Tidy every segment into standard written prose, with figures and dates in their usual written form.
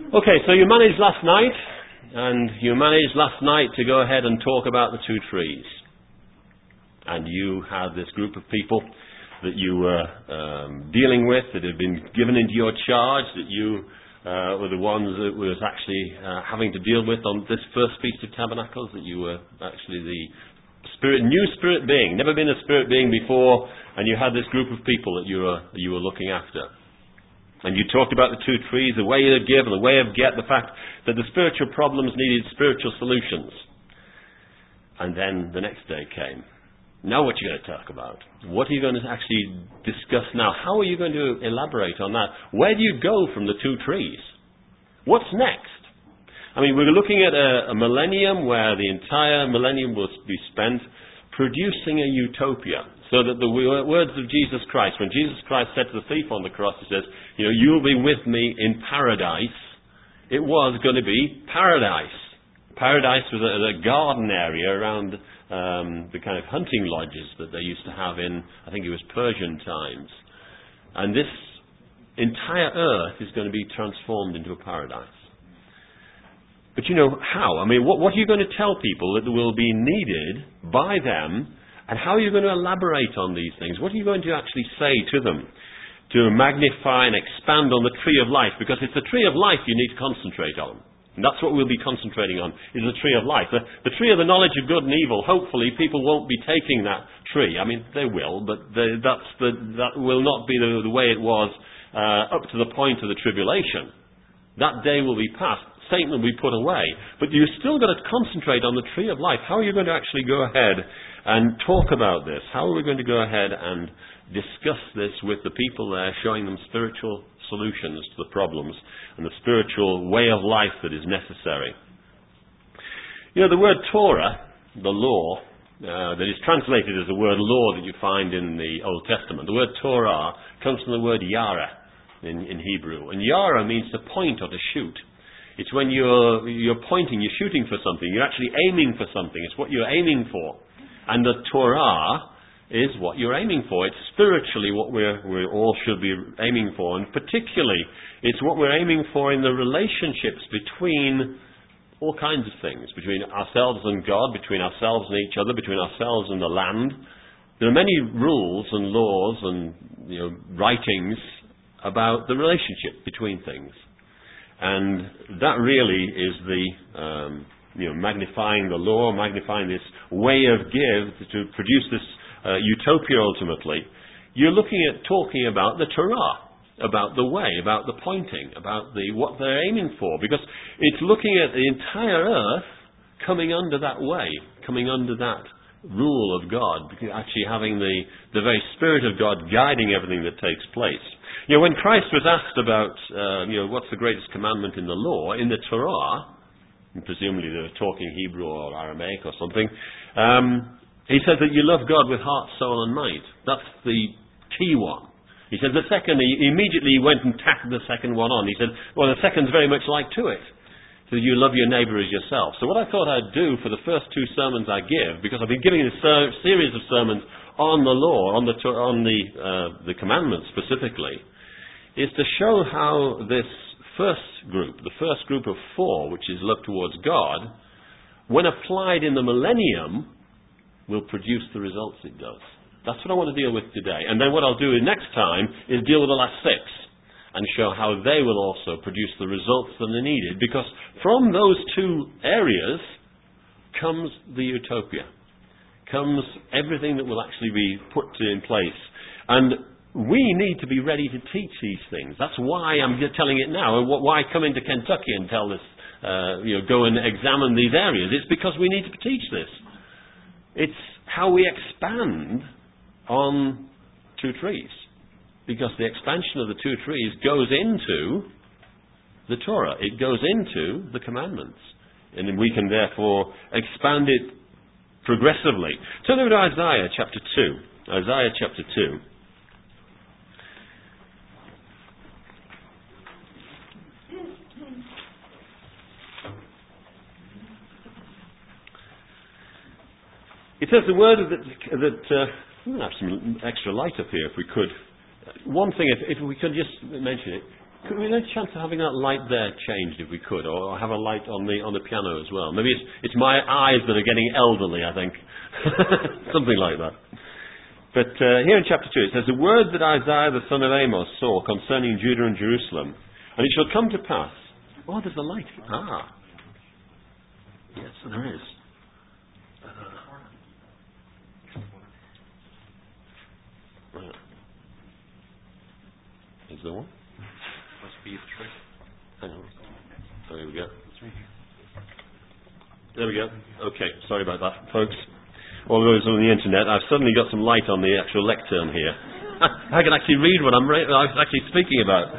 Okay, so you managed last night, to go ahead and talk about the two trees. And you had this group of people that you were dealing with, that had been given into your charge, that you were the ones that was actually having to deal with on this first Feast of Tabernacles, that you were actually the new spirit being, never been a spirit being before, and you had this group of people that you were looking after. And you talked about the two trees, the way of give and the way of get, the fact that the spiritual problems needed spiritual solutions. And then the next day came. Now what are you going to talk about? What are you going to actually discuss now? How are you going to elaborate on that? Where do you go from the two trees? What's next? I mean, we're looking at a millennium where the entire millennium will be spent producing a utopia. So that the words of Jesus Christ, when Jesus Christ said to the thief on the cross, he says, you'll be with me in paradise. It was going to be paradise. Paradise was a garden area around the kind of hunting lodges that they used to have in, I think it was Persian times. And this entire earth is going to be transformed into a paradise. But how? I mean, what are you going to tell people that will be needed by them? And how are you going to elaborate on these things? What are you going to actually say to them to magnify and expand on the tree of life? Because it's the tree of life you need to concentrate on. And that's what we'll be concentrating on, is the tree of life. The tree of the knowledge of good and evil, hopefully people won't be taking that tree. I mean, they will, but that will not be the way it was up to the point of the tribulation. That day will be past. Satan will be put away. But you've still got to concentrate on the tree of life. How are you going to actually go ahead and talk about this? How are we going to go ahead and discuss this with the people there, showing them spiritual solutions to the problems and the spiritual way of life that is necessary? The word Torah, the law, that is translated as the word law that you find in the Old Testament. The word Torah comes from the word yara in Hebrew. And yara means to point or to shoot. It's when you're pointing, you're shooting for something, you're actually aiming for something. It's what you're aiming for. And the Torah is what you're aiming for. It's spiritually what we all should be aiming for. And particularly, it's what we're aiming for in the relationships between all kinds of things. Between ourselves and God, between ourselves and each other, between ourselves and the land. There are many rules and laws and writings about the relationship between things. And that really is the magnifying the law, magnifying this way of give to produce this utopia ultimately. You're talking about the Torah, about the way, about the pointing, about what they're aiming for, because it's looking at the entire earth coming under that way, coming under that rule of God, actually having the very Spirit of God guiding everything that takes place. When Christ was asked about, what's the greatest commandment in the law, in the Torah, and presumably they were talking Hebrew or Aramaic or something, he said that you love God with heart, soul and might. That's the key one. He said the second, he immediately went and tacked the second one on. He said, well, the second's very much like to it. So you love your neighbour as yourself. So what I thought I'd do for the first two sermons I give, because I've been giving a series of sermons on the law, on the commandments specifically, is to show how this first group, the first group of four, which is look towards God, when applied in the millennium, will produce the results it does. That's what I want to deal with today. And then what I'll do next time is deal with the last six and show how they will also produce the results that are needed. Because from those two areas comes the utopia, comes everything that will actually be put in place. And we need to be ready to teach these things. That's why I'm telling it now, and why come into Kentucky and tell this, go and examine these areas. It's because we need to teach this. It's how we expand on two trees. Because the expansion of the two trees goes into the Torah. It goes into the commandments. And we can therefore expand it progressively. Turn over to Isaiah chapter 2. Isaiah chapter 2. It says the word that we'll have some extra light up here if we could. One thing, if we could just mention it, Could we have a chance of having that light there changed if we could, or have a light on the piano as well? Maybe it's my eyes that are getting elderly, I think. Something like that. But here in chapter 2 it says, the word that Isaiah the son of Amos saw concerning Judah and Jerusalem, and it shall come to pass. Oh, there's a light. Ah. Yes, there is. Is there one? Must be the trick. Hang on. Oh, here we go. There we go. Okay, sorry about that, folks. All those on the internet, I've suddenly got some light on the actual lectern here. I can actually read what I'm actually speaking about.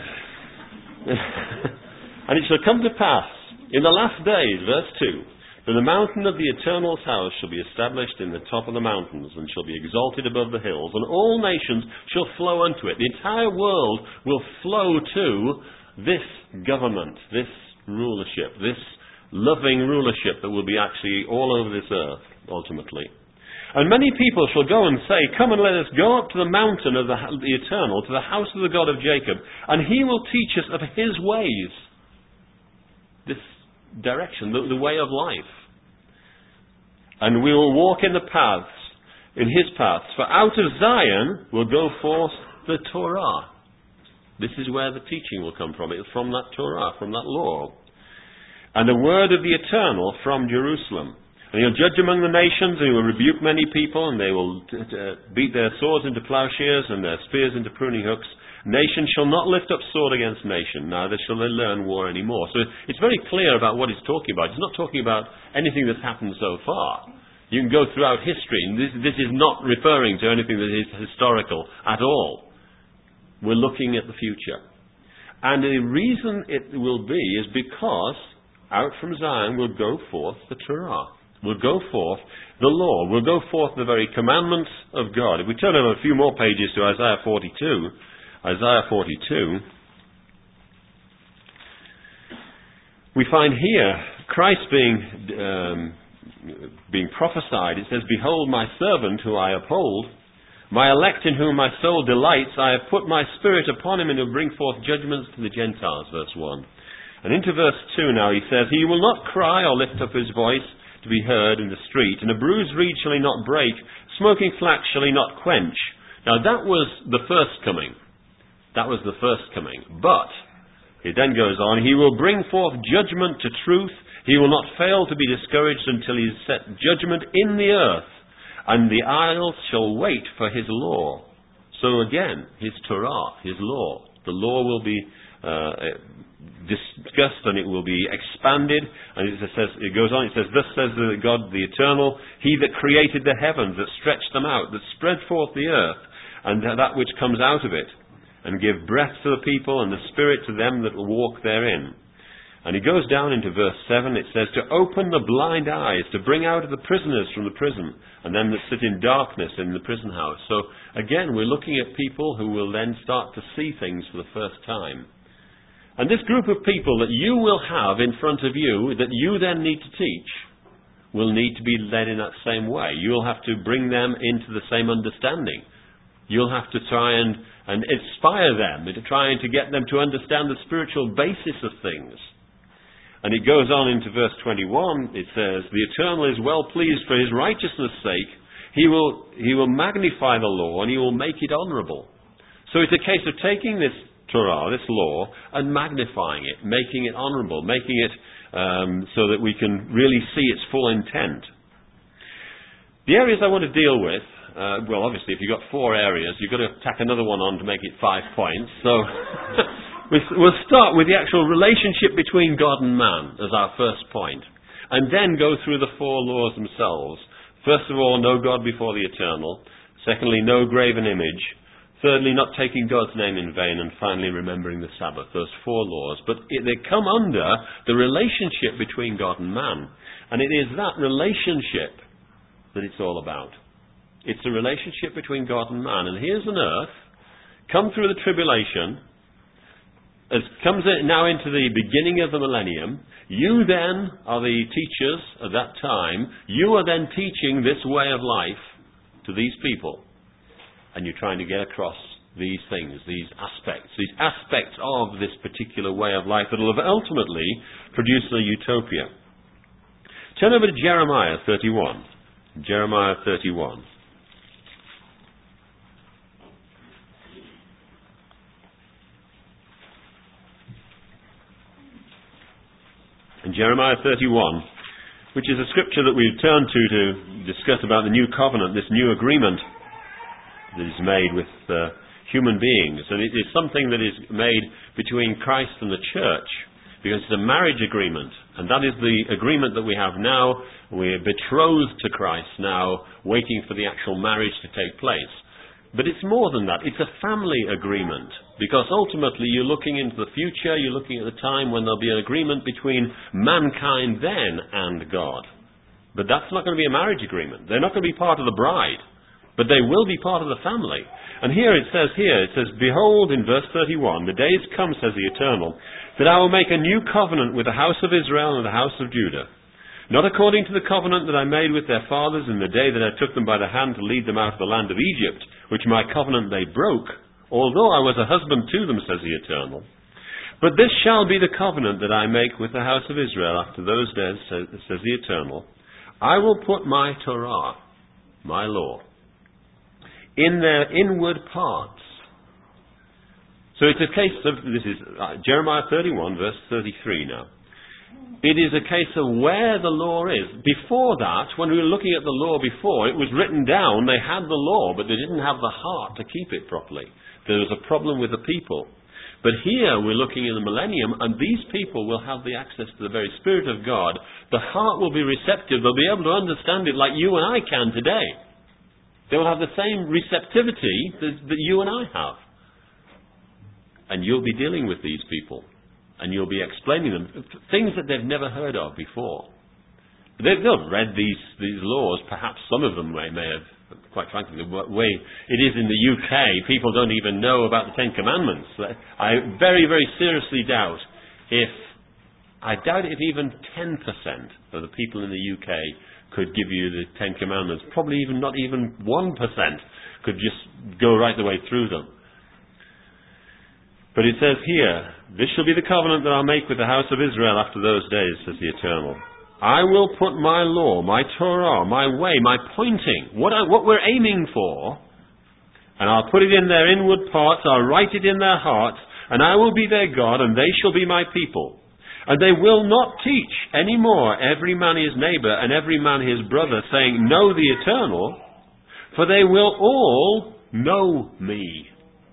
And it shall come to pass, in the last days, verse 2, that the mountain of the Eternal's house shall be established in the top of the mountains, and shall be exalted above the hills, and all nations shall flow unto it. The entire world will flow to this government, this rulership, this loving rulership that will be actually all over this earth, ultimately. And many people shall go and say, come and let us go up to the mountain of the Eternal, to the house of the God of Jacob, and he will teach us of his ways. This direction, the way of life. And we will walk in the paths, in his paths. For out of Zion will go forth the Torah. This is where the teaching will come from. It's from that Torah, from that law. And the word of the Eternal from Jerusalem. And he'll judge among the nations, and he will rebuke many people, and they will beat their swords into plowshares, and their spears into pruning hooks. Nation shall not lift up sword against nation, neither shall they learn war anymore. So it's very clear about what he's talking about. He's not talking about anything that's happened so far. You can go throughout history, and this is not referring to anything that is historical at all. We're looking at the future. And the reason it will be is because out from Zion will go forth the Torah. Will go forth the law. Will go forth the very commandments of God. If we turn over a few more pages to Isaiah 42, we find here Christ being prophesied. It says, behold my servant who I uphold, my elect in whom my soul delights. I have put my spirit upon him, and will bring forth judgments to the Gentiles, verse 1. And into verse 2 now he says, he will not cry or lift up his voice to be heard in the street, and a bruised reed shall he not break, smoking flax shall he not quench. Now that was the first coming. That was the first coming. But, it then goes on, he will bring forth judgment to truth. He will not fail to be discouraged until he has set judgment in the earth, and the isles shall wait for his law. So again, his Torah, his law. The law will be discussed, and it will be expanded. And it goes on, it says, thus says God the Eternal, he that created the heavens, that stretched them out, that spread forth the earth, and that which comes out of it, and give breath to the people, and the spirit to them that will walk therein. And he goes down into verse 7, it says, to open the blind eyes, to bring out the prisoners from the prison, and them that sit in darkness in the prison house. So again, we're looking at people who will then start to see things for the first time. And this group of people that you will have in front of you, that you then need to teach, will need to be led in that same way. You'll have to bring them into the same understanding. You'll have to try and inspire them, into trying to get them to understand the spiritual basis of things. And it goes on into verse 21, it says, the Eternal is well pleased for his righteousness' sake. He will magnify the law, and he will make it honourable. So it's a case of taking this Torah, this law, and magnifying it, making it honourable, making it so that we can really see its full intent. The areas I want to deal with, well, obviously, if you've got 4 areas, you've got to tack another one on to make it 5 points. So we'll start with the actual relationship between God and man as our first point, and then go through the 4 laws themselves. First of all, know God before the Eternal. Secondly, no graven image. Thirdly, not taking God's name in vain. And finally, remembering the Sabbath. Those 4 laws. But they come under the relationship between God and man. And it is that relationship that it's all about. It's a relationship between God and man. And here's an earth, come through the tribulation, as comes now into the beginning of the millennium. You then are the teachers at that time. You are then teaching this way of life to these people. And you're trying to get across these things, these aspects of this particular way of life that will ultimately produce a utopia. Turn over to Jeremiah 31. Jeremiah 31. In Jeremiah 31, which is a scripture that we've turned to discuss about the new covenant, this new agreement that is made with human beings. And it is something that is made between Christ and the church, because it's a marriage agreement. And that is the agreement that we have now. We're betrothed to Christ now, waiting for the actual marriage to take place. But it's more than that. It's a family agreement, because ultimately you're looking into the future, you're looking at the time when there'll be an agreement between mankind then and God. But that's not going to be a marriage agreement. They're not going to be part of the bride, but they will be part of the family. And here it says, Behold, in verse 31, the days come, says the Eternal, that I will make a new covenant with the house of Israel and the house of Judah. Not according to the covenant that I made with their fathers in the day that I took them by the hand to lead them out of the land of Egypt, which my covenant they broke, although I was a husband to them, says the Eternal. But this shall be the covenant that I make with the house of Israel after those days, says the Eternal. I will put my Torah, my law, in their inward parts. So it's a case of, this is Jeremiah 31, verse 33 now. It is a case of where the law is. Before that, when we were looking at the law before, it was written down, they had the law, but they didn't have the heart to keep it properly. There was a problem with the people. But here we're looking in the millennium, and these people will have the access to the very Spirit of God. The heart will be receptive. They'll be able to understand it like you and I can today. They will have the same receptivity that you and I have. And you'll be dealing with these people. And you'll be explaining them things that they've never heard of before. They'll read these laws. Perhaps some of them may have, quite frankly, the way it is in the UK, people don't even know about the Ten Commandments. I very, very seriously doubt if even 10% of the people in the UK could give you the Ten Commandments. Probably not even 1% could just go right the way through them. But it says here, this shall be the covenant that I'll make with the house of Israel after those days, says the Eternal. I will put my law, my Torah, my way, my pointing, what we're aiming for, and I'll put it in their inward parts, I'll write it in their hearts, and I will be their God, and they shall be my people. And they will not teach any more every man his neighbor and every man his brother, saying, Know the Eternal, for they will all know me.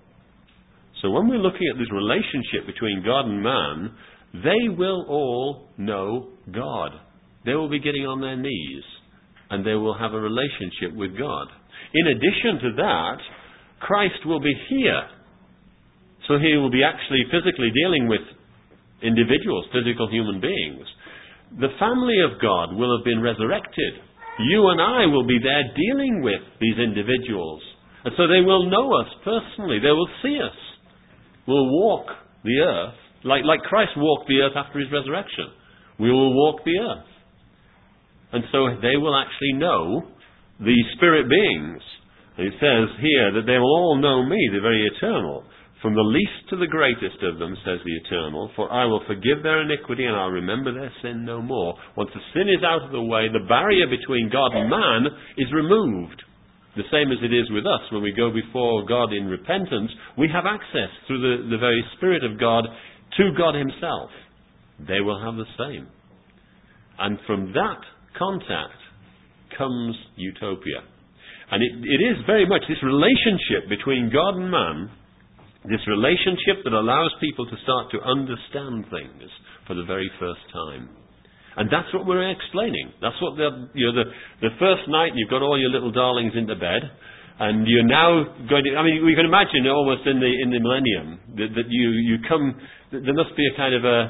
So when we're looking at this relationship between God and man, they will all know God. They will be getting on their knees, and they will have a relationship with God. In addition to that, Christ will be here. So he will be actually physically dealing with individuals, physical human beings. The family of God will have been resurrected. You and I will be there dealing with these individuals. And so they will know us personally. They will see us. We'll walk the earth like Christ walked the earth after his resurrection. We will walk the earth. And so they will actually know the spirit beings. And it says here that they will all know me, the very Eternal. From the least to the greatest of them, says the Eternal, for I will forgive their iniquity and I'll remember their sin no more. Once the sin is out of the way, the barrier between God and man is removed. The same as it is with us. When we go before God in repentance, we have access through the very Spirit of God to God himself. They will have the same. And from that contact comes utopia. And it is very much this relationship between God and man, this relationship that allows people to start to understand things for the very first time. And that's what we're explaining. That's what the first night you've got all your little darlings into bed, and you're now going to. I mean, we can imagine almost in the millennium that you come. There must be a kind of a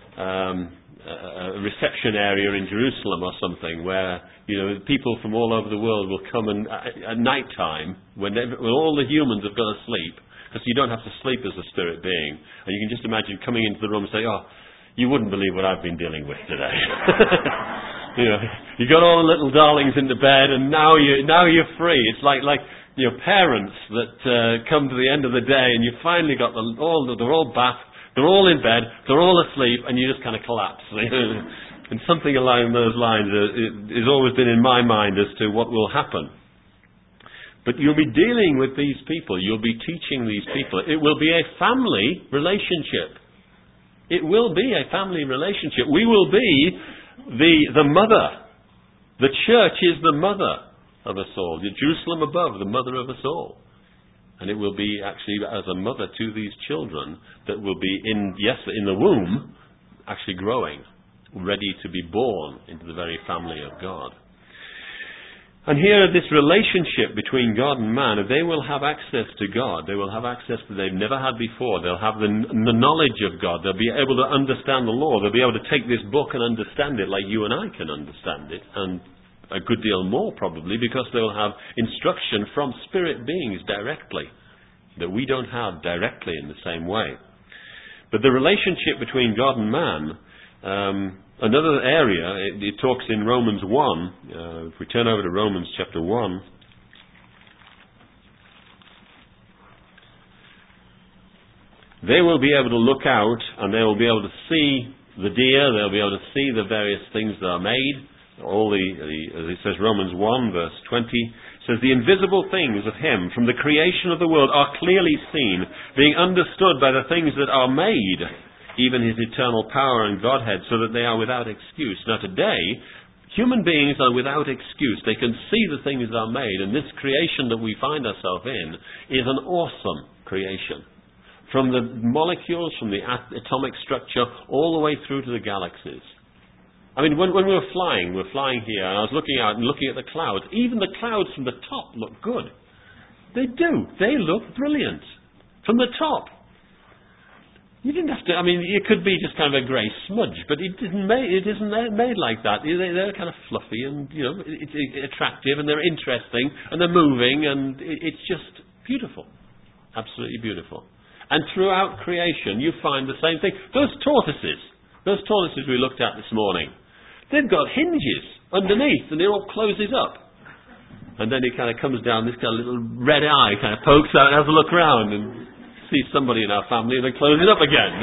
reception area in Jerusalem or something where people from all over the world will come and at night time when all the humans have gone to sleep, because you don't have to sleep as a spirit being, and you can just imagine coming into the room and say, "Oh, you wouldn't believe what I've been dealing with today." You got all the little darlings into bed, and now you're free. It's like parents that come to the end of the day, and you finally got they're all bathed, they're all in bed, they're all asleep, and you just kind of collapse. And something along those lines has always been in my mind as to what will happen. But you'll be dealing with these people. You'll be teaching these people. It will be a family relationship. It will be a family relationship. We will be the mother. The church is the mother of us all. Jerusalem above, the mother of us all. And it will be actually as a mother to these children that will be in the womb, actually growing, ready to be born into the very family of God. And here, this relationship between God and man, they will have access to God. They will have access that they've never had before. They'll have the knowledge of God. They'll be able to understand the law. They'll be able to take this book and understand it like you and I can understand it, and a good deal more probably, because they'll have instruction from spirit beings directly that we don't have directly in the same way. But the relationship between God and man, another area, it talks in Romans 1. If we turn over to Romans chapter 1. They will be able to look out and they will be able to see the deer. They'll be able to see the various things that are made. As it says, Romans 1 verse 20, says, the invisible things of Him from the creation of the world are clearly seen, being understood by the things that are made, even His eternal power and Godhead, so that they are without excuse. Now today, human beings are without excuse. They can see the things that are made, and this creation that we find ourselves in is an awesome creation. From the molecules, from the atomic structure, all the way through to the galaxies. I mean, when we're flying here, and I was looking out and looking at the clouds. Even the clouds from the top look good. They do. They look brilliant. From the top. You didn't have to, it could be just kind of a grey smudge, but it isn't made like that. They're kind of fluffy and, it's attractive and they're interesting and they're moving and it's just beautiful. Absolutely beautiful. And throughout creation, you find the same thing. Those tortoises we looked at this morning, they've got hinges underneath and it all closes up. And then it kind of comes down, this kind of little red eye kind of pokes out and has a look around and see somebody in our family and then close it up again.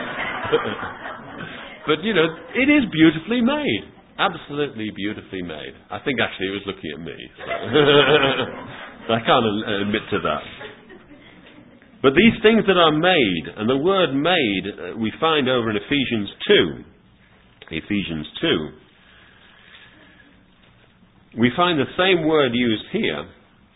But, it is beautifully made. Absolutely beautifully made. I think actually it was looking at me. So. I can't admit to that. But these things that are made, and the word made we find over in Ephesians 2. Ephesians 2. We find the same word used here.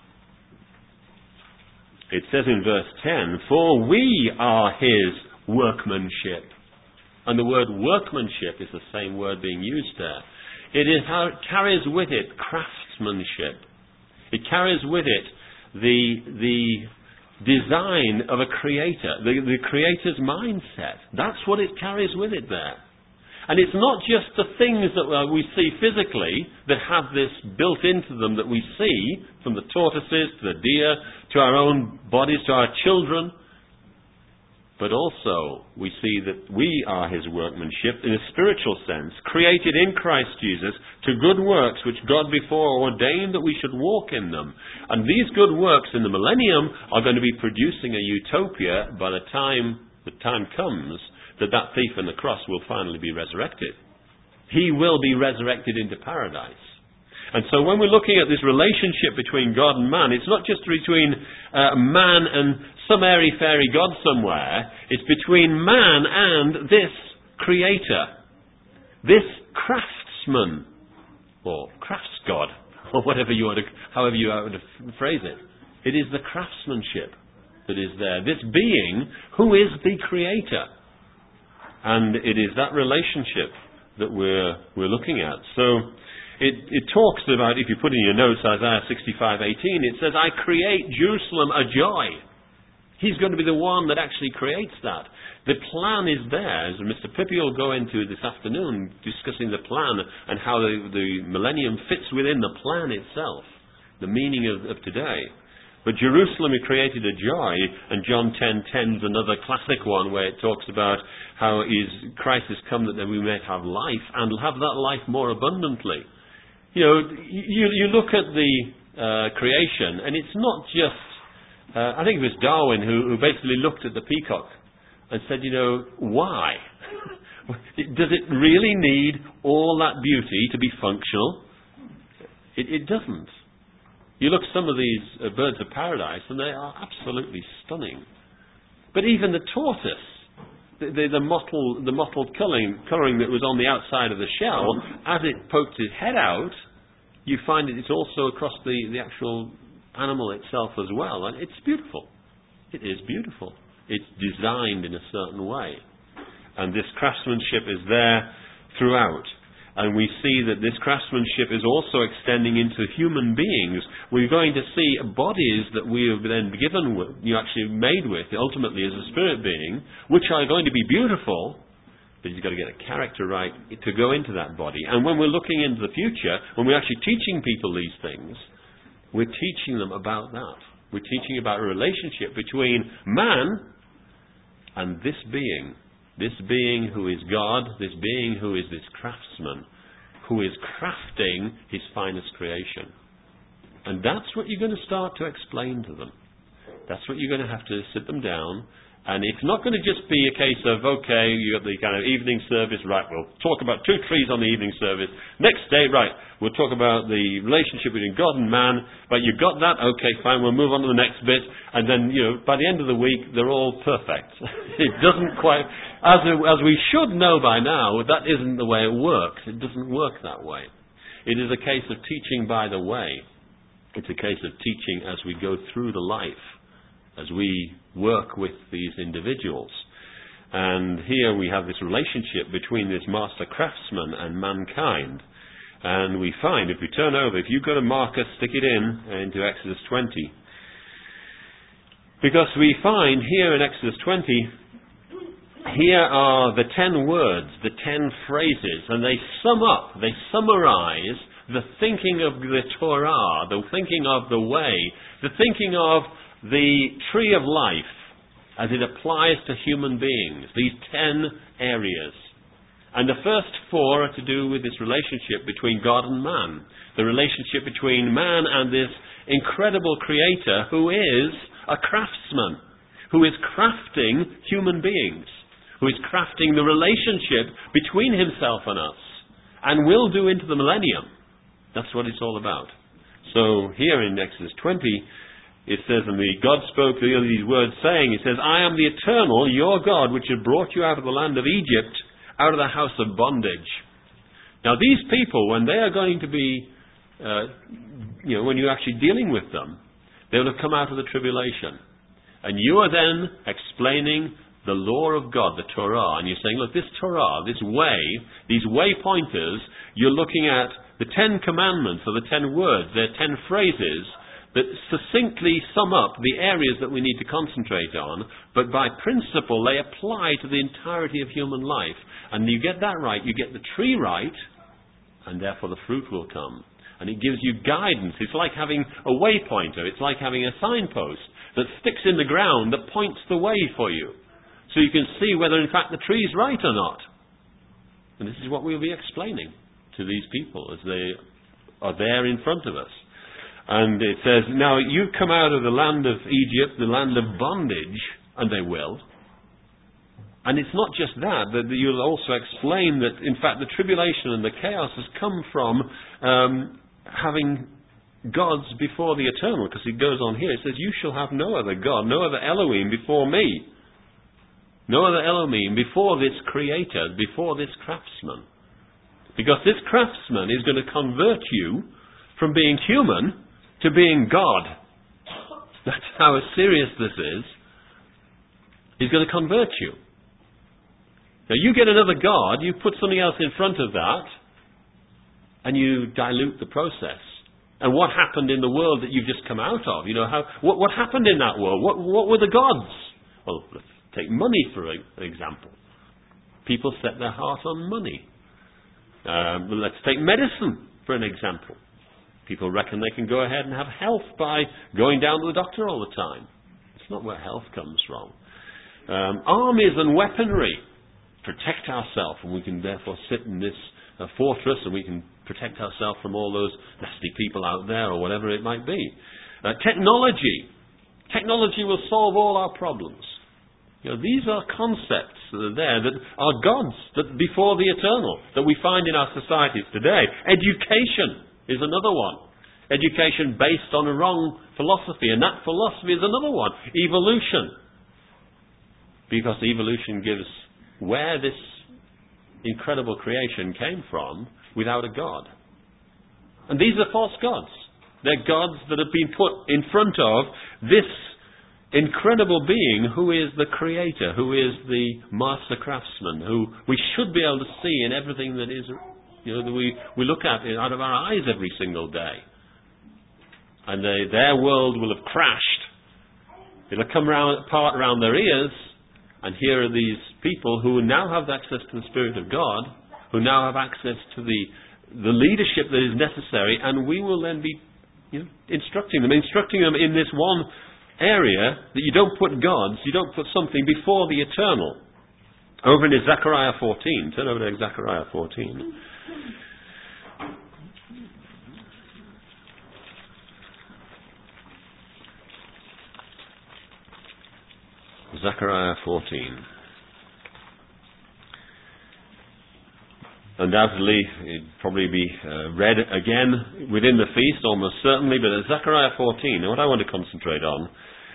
It says in verse 10, for we are His workmanship. And the word workmanship is the same word being used there. It carries with it craftsmanship. It carries with it the design of a creator, the creator's mindset. That's what it carries with it there. And it's not just the things that we see physically that have this built into them that we see, from the tortoises to the deer, to our own bodies, to our children, but also we see that we are His workmanship in a spiritual sense, created in Christ Jesus to good works which God before ordained that we should walk in them. And these good works in the millennium are going to be producing a utopia by the time comes that thief on the cross will finally be resurrected. He will be resurrected into paradise. And so when we're looking at this relationship between God and man, it's not just between man and some airy-fairy God somewhere. It's between man and this creator, this craftsman, or crafts God, or however you want to phrase it. It is the craftsmanship that is there. This being who is the creator. And it is that relationship that we're looking at. So it talks about, if you put in your notes, Isaiah 65:18, it says, I create Jerusalem a joy. He's going to be the one that actually creates that. The plan is there, as Mr. Pippi will go into this afternoon, discussing the plan and how the millennium fits within the plan itself, the meaning of today. But Jerusalem he created a joy, and John 10:10 is another classic one where it talks about how Christ has come that we may have life, and have that life more abundantly. You look at creation. And it's not just, I think it was Darwin who basically looked at the peacock and said, why? Does it really need all that beauty to be functional? It doesn't. You look at some of these birds of paradise and they are absolutely stunning. But even the tortoise, the mottled colouring that was on the outside of the shell, as it poked its head out, you find that it's also across the actual animal itself as well. And it's beautiful. It is beautiful. It's designed in a certain way. And this craftsmanship is there throughout. And we see that this craftsmanship is also extending into human beings. We're going to see bodies that we have then given, actually made with, ultimately as a spirit being, which are going to be beautiful, but you've got to get a character right to go into that body. And when we're looking into the future, when we're actually teaching people these things, we're teaching them about that. We're teaching about a relationship between man and this being who is God, this being who is this craftsman, who is crafting his finest creation. And that's what you're going to start to explain to them. That's what you're going to have to sit them down. And it's not going to just be a case of, okay, you got the kind of evening service, right, we'll talk about 2 trees on the evening service. Next day, right, we'll talk about the relationship between God and man. But you got that? Okay, fine, we'll move on to the next bit. And then, by the end of the week, they're all perfect. It doesn't quite, as we should know by now, that isn't the way it works. It doesn't work that way. It is a case of teaching by the way. It's a case of teaching as we go through the life, as we work with these individuals. And here we have this relationship between this master craftsman and mankind. And we find, if we turn over, if you've got a marker, stick it into Exodus 20. Because we find here in Exodus 20, here are the 10 words, the 10 phrases, and they summarize the thinking of the Torah, the thinking of the way, the thinking of the tree of life as it applies to human beings, these 10 areas. And the first 4 are to do with this relationship between God and man, the relationship between man and this incredible creator who is a craftsman, who is crafting human beings, who is crafting the relationship between himself and us, and will do into the millennium. That's what it's all about. So here in Exodus 20, it says, and God spoke these words, saying, it says, I am the eternal, your God, which had brought you out of the land of Egypt, out of the house of bondage. Now these people, when they are going to be, when you're actually dealing with them, they will have come out of the tribulation. And you are then explaining the law of God, the Torah, and you're saying, look, this Torah, this way, these way pointers, you're looking at the 10 commandments, or the 10 words, they're 10 phrases, that succinctly sum up the areas that we need to concentrate on, but by principle they apply to the entirety of human life. And you get that right, you get the tree right, and therefore the fruit will come. And it gives you guidance. It's like having a waypointer. It's like having a signpost that sticks in the ground that points the way for you. So you can see whether in fact the tree is right or not. And this is what we'll be explaining to these people as they are there in front of us. And it says, now you come out of the land of Egypt, the land of bondage, and they will. And it's not just that you'll also explain that, in fact, the tribulation and the chaos has come from having gods before the eternal, because it goes on here, it says, you shall have no other God, no other Elohim before me. No other Elohim before this creator, before this craftsman. Because this craftsman is going to convert you from being human to being God. That's how serious this is. He's going to convert you. Now you get another God, you put something else in front of that, and you dilute the process. And what happened in the world that you've just come out of? What happened in that world? What were the gods? Well, let's take money for an example. People set their heart on money. Let's take medicine for an example. People reckon they can go ahead and have health by going down to the doctor all the time. It's not where health comes from. Armies and weaponry protect ourselves, and we can therefore sit in this fortress, and we can protect ourselves from all those nasty people out there, or whatever it might be. Technology will solve all our problems. These are concepts that are there, that are gods, that before the eternal, that we find in our societies today. Education is another one. Education based on a wrong philosophy, and that philosophy is another one. Evolution. Because evolution gives where this incredible creation came from without a God. And these are false gods. They're gods that have been put in front of this incredible being who is the creator, who is the master craftsman, who we should be able to see in everything that is, that we look at out of our eyes every single day. And their world will have crashed. It'll come apart around their ears, and here are these people who now have access to the Spirit of God, who now have access to the leadership that is necessary, and we will then be instructing them in this one area that you don't put gods, you don't put something before the eternal. Over in Zechariah 14, turn over to Zechariah 14. Zechariah 14. Undoubtedly, it'd probably be read again within the feast, almost certainly, but at Zechariah 14, what I want to concentrate on,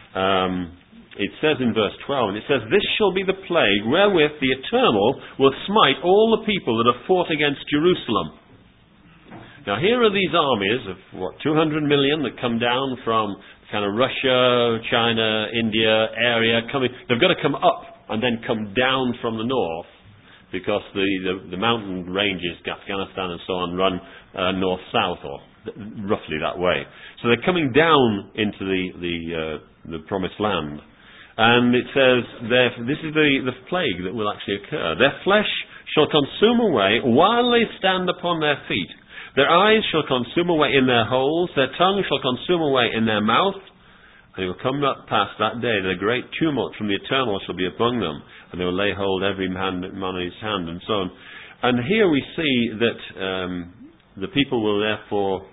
it says in verse 12, and it says, "This shall be the plague wherewith the Eternal will smite all the people that have fought against Jerusalem." Now here are these armies of, 200 million that come down from kind of Russia, China, India area, they've got to come up and then come down from the north, because the mountain ranges, Afghanistan and so on, run north-south, or roughly that way. So they're coming down into the promised land. And it says, this is the plague that will actually occur. "Their flesh shall consume away while they stand upon their feet. Their eyes shall consume away in their holes. Their tongue shall consume away in their mouth. And it will come not past that day that a great tumult from the Eternal shall be among them, and they will lay hold every man on his hand," and so on. And here we see that the people will therefore,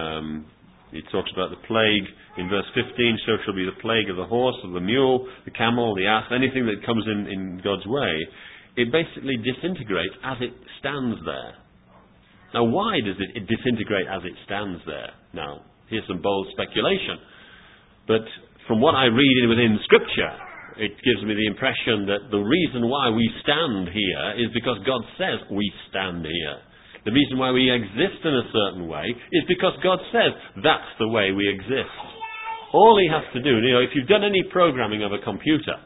it talks about the plague in verse 15, "So shall be the plague of the horse, of the mule, the camel, the ass," anything that comes in God's way. It basically disintegrates as it stands there. Now, why does it disintegrate as it stands there? Now, here's some bold speculation. But from what I read within Scripture, it gives me the impression that the reason why we stand here is because God says we stand here. The reason why we exist in a certain way is because God says that's the way we exist. All He has to do, if you've done any programming of a computer,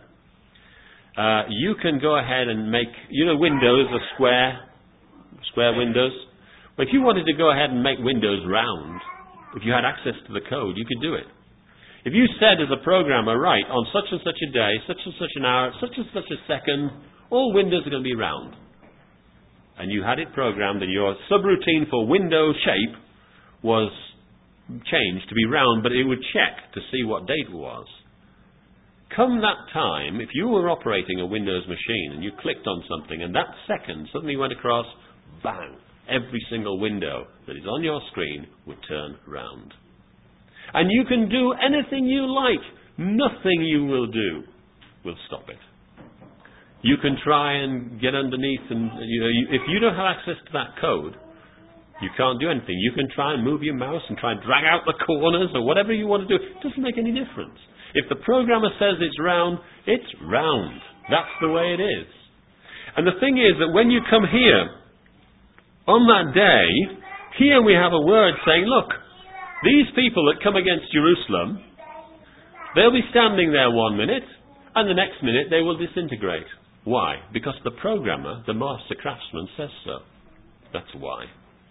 you can go ahead and make, Windows are square windows. But if you wanted to go ahead and make Windows round, if you had access to the code, you could do it. If you said as a programmer, right, on such and such a day, such and such an hour, such and such a second, all windows are going to be round. And you had it programmed, and your subroutine for window shape was changed to be round, but it would check to see what date it was. Come that time, if you were operating a Windows machine and you clicked on something, and that second suddenly went across, bang, every single window that is on your screen would turn round. And you can do anything you like. Nothing you will do will stop it. You can try and get underneath, and if you don't have access to that code, you can't do anything. You can try and move your mouse and try and drag out the corners or whatever you want to do. It doesn't make any difference. If the programmer says it's round, it's round. That's the way it is. And the thing is that when you come here, on that day, here we have a word saying, look, these people that come against Jerusalem, they'll be standing there 1 minute, and the next minute they will disintegrate. Why? Because the programmer, the master craftsman, says so. That's why.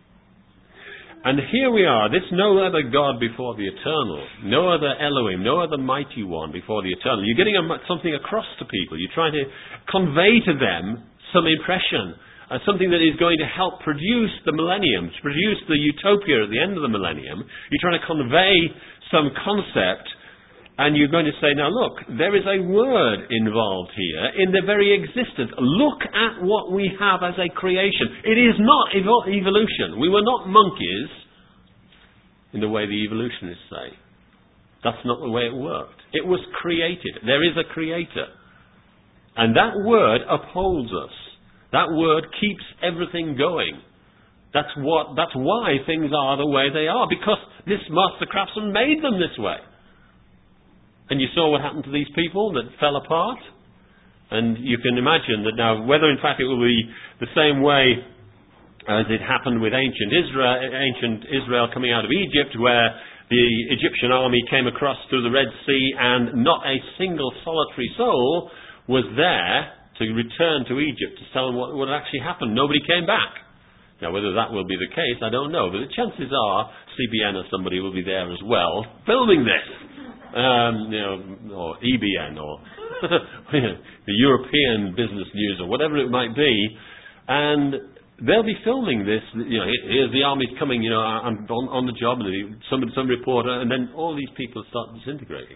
And here we are, this no other God before the eternal, no other Elohim, no other mighty one before the eternal. You're getting something across to people. You're trying to convey to them some impression, something that is going to help produce the millennium, to produce the utopia at the end of the millennium. You're trying to convey some concept, And you're going to say, now look, there is a word involved here in the very existence. Look at what we have as a creation. It is not evolution. We were not monkeys in the way the evolutionists say. That's not the way it worked. It was created. There is a creator. And that word upholds us. That word keeps everything going. That's why things are the way they are, because this master craftsman made them this way. And you saw what happened to these people that fell apart. And you can imagine that now, whether in fact it will be the same way as it happened with ancient Israel coming out of Egypt, where the Egyptian army came across through the Red Sea and not a single solitary soul was there to return to Egypt to tell them what had actually happened. Nobody came back. Now, whether that will be the case, I don't know. But the chances are CBN or somebody will be there as well, filming this. Or EBN, or the European Business News, or whatever it might be, and they'll be filming this. Here's the army's coming. I'm on the job, and some reporter, and then all these people start disintegrating,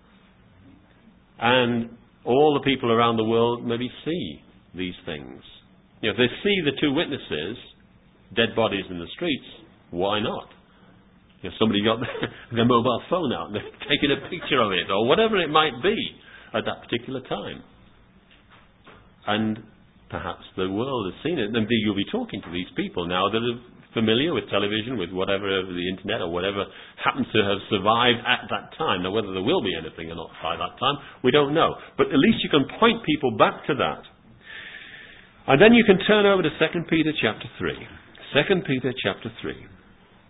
and all the people around the world maybe see these things. If they see the two witnesses, dead bodies in the streets, why not? If somebody got their mobile phone out and they're taking a picture of it, or whatever it might be at that particular time. And perhaps the world has seen it. And you'll be talking to these people now that are familiar with television, with whatever, the internet, or whatever happens to have survived at that time. Now, whether there will be anything or not by that time, we don't know. But at least you can point people back to that. And then you can turn over to 2 Peter chapter 3. 2 Peter chapter 3.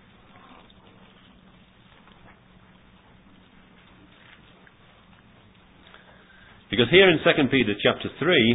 Because here in 2 Peter chapter 3,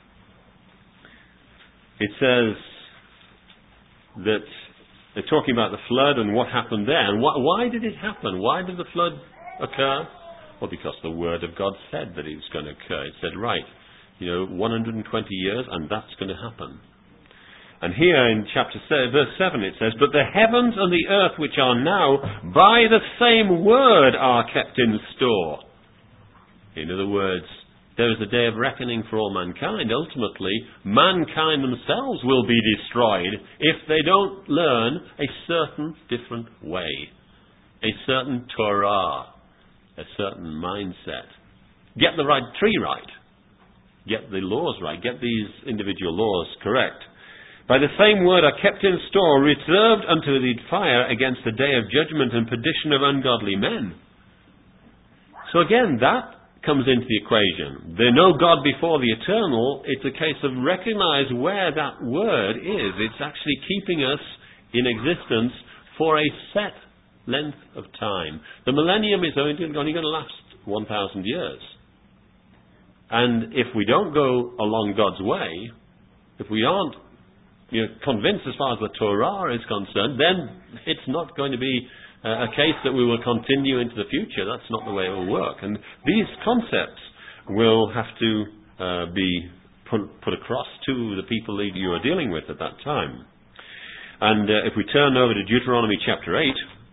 it says that they're talking about the flood and what happened there. And why did it happen? Why did the flood occur? Well, because the Word of God said that it was going to occur. It said, 120 years, and that's going to happen. And here in verse 7 it says, but the heavens and the earth which are now, by the same word are kept in store. In other words, there is a day of reckoning for all mankind. Ultimately, mankind themselves will be destroyed if they don't learn a certain different way, a certain Torah, a certain mindset. Get the right tree right. Get the laws right. Get these individual laws correct. By the same word are kept in store, reserved unto the fire against the day of judgment and perdition of ungodly men. So again, that comes into the equation. There's no God before the eternal. It's a case of recognize where that word is. It's actually keeping us in existence for a set length of time. The millennium is only going to last 1,000 years. And if we don't go along God's way, if we aren't convinced as far as the Torah is concerned, then it's not going to be a case that we will continue into the future. That's not the way it will work. And these concepts will have to be put across to the people that you are dealing with at that time. And if we turn over to Deuteronomy chapter 8,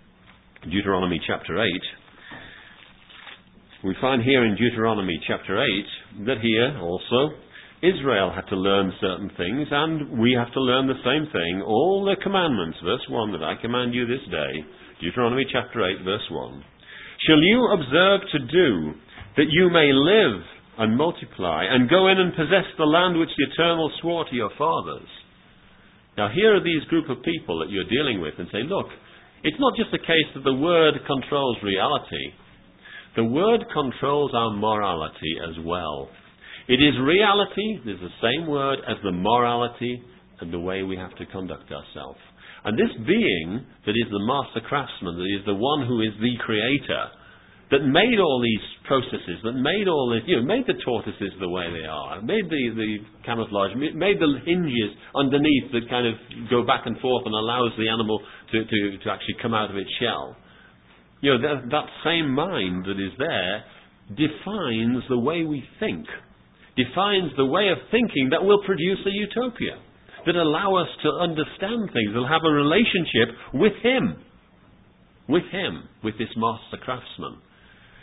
we find here in Deuteronomy chapter 8 that here also Israel had to learn certain things, and we have to learn the same thing. All the commandments, verse 1, that I command you this day, Deuteronomy chapter 8, verse 1. Shall you observe to do, that you may live and multiply, and go in and possess the land which the Eternal swore to your fathers. Now here are these group of people that you're dealing with, and say, look, it's not just a case that the Word controls reality. The Word controls our morality as well. It is reality, there's the same word as the morality and the way we have to conduct ourselves. And this being that is the master craftsman, that is the one who is the creator, that made all these processes, that made all this, made the tortoises the way they are, made the camouflage, made the hinges underneath that kind of go back and forth and allows the animal to actually come out of its shell. That same mind that is there defines the way we think, defines the way of thinking that will produce a utopia, that allow us to understand things, that will have a relationship with Him, with this master craftsman.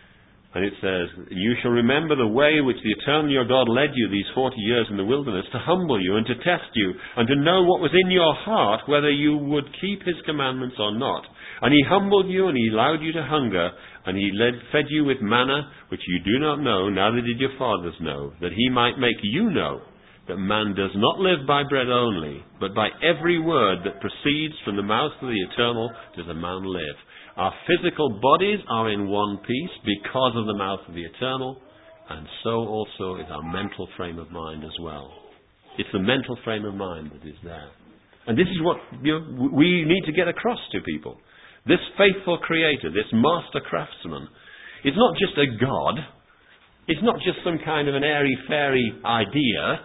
And it says, "You shall remember the way which the eternal your God led you these 40 years in the wilderness, to humble you and to test you, and to know what was in your heart, whether you would keep his commandments or not. And he humbled you, and he allowed you to hunger, and he fed you with manna, which you do not know, neither did your fathers know, that he might make you know that man does not live by bread only, but by every word that proceeds from the mouth of the eternal does a man live." Our physical bodies are in one piece because of the mouth of the eternal, and so also is our mental frame of mind as well. It's the mental frame of mind that is there. And this is what we need to get across to people. This faithful creator, this master craftsman, is not just a god. It's not just some kind of an airy-fairy idea.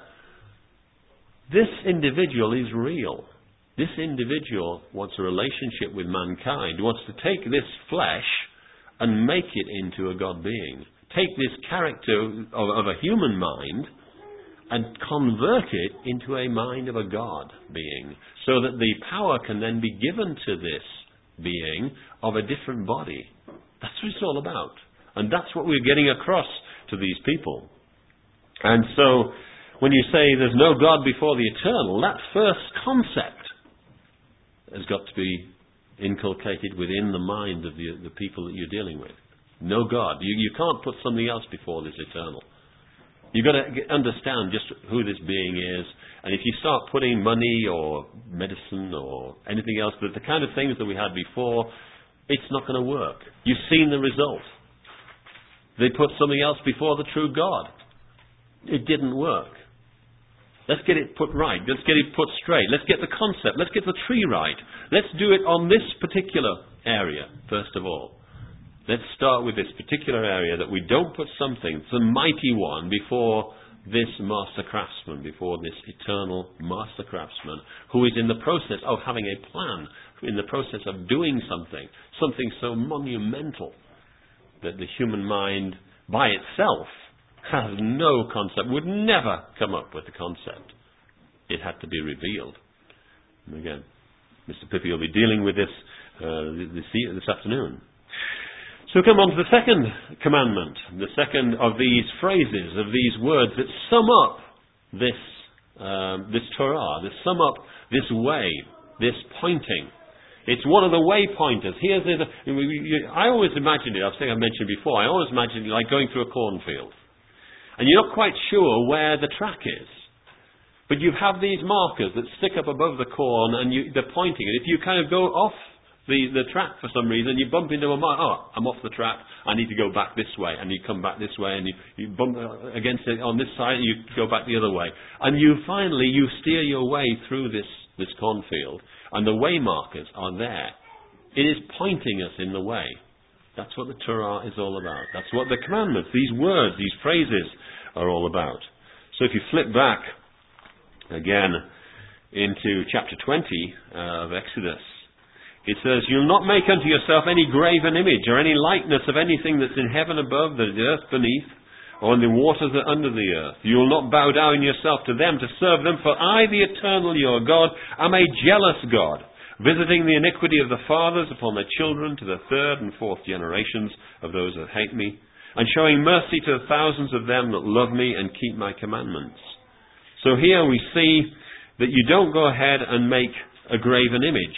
This individual is real. This individual wants a relationship with mankind, wants to take this flesh and make it into a God being. Take this character of a human mind and convert it into a mind of a God being, so that the power can then be given to this being of a different body. That's what it's all about. And that's what we're getting across to these people. And so, when you say there's no God before the eternal, that first concept has got to be inculcated within the mind of the people that you're dealing with. No God. You can't put something else before this eternal. You've got to understand just who this being is. And if you start putting money or medicine or anything else, the kind of things that we had before, it's not going to work. You've seen the result. They put something else before the true God. It didn't work. Let's get it put right. Let's get it put straight. Let's get the concept. Let's get the tree right. Let's do it on this particular area, first of all. Let's start with this particular area, that we don't put something, the mighty one, before this master craftsman, before this eternal master craftsman, who is in the process of having a plan, in the process of doing something so monumental that the human mind by itself has no concept, would never come up with the concept. It had to be revealed. And again, Mr. Pippi will be dealing with this this afternoon. So come on to the second commandment, the second of these phrases, of these words that sum up this Torah, that sum up this way, this pointing. It's one of the way pointers. I always imagined it, I think I mentioned before, I always imagined it like going through a cornfield. And you're not quite sure where the track is. But you have these markers that stick up above the corn, and they're pointing. And if you kind of go off the track for some reason, you bump into a mark. Oh, I'm off the track. I need to go back this way. And you come back this way, and you bump against it on this side, and you go back the other way. And you steer your way through this cornfield. And the way markers are there. It is pointing us in the way. That's what the Torah is all about. That's what the commandments, these words, these phrases are all about. So if you flip back again into chapter 20 of Exodus, it says, "You'll not make unto yourself any graven image or any likeness of anything that's in heaven above, the earth beneath, or in the waters that are under the earth. You will not bow down yourself to them to serve them, for I, the eternal your God, am a jealous God, visiting the iniquity of the fathers upon their children to the third and fourth generations of those that hate me, and showing mercy to the thousands of them that love me and keep my commandments." So here we see that you don't go ahead and make a graven image.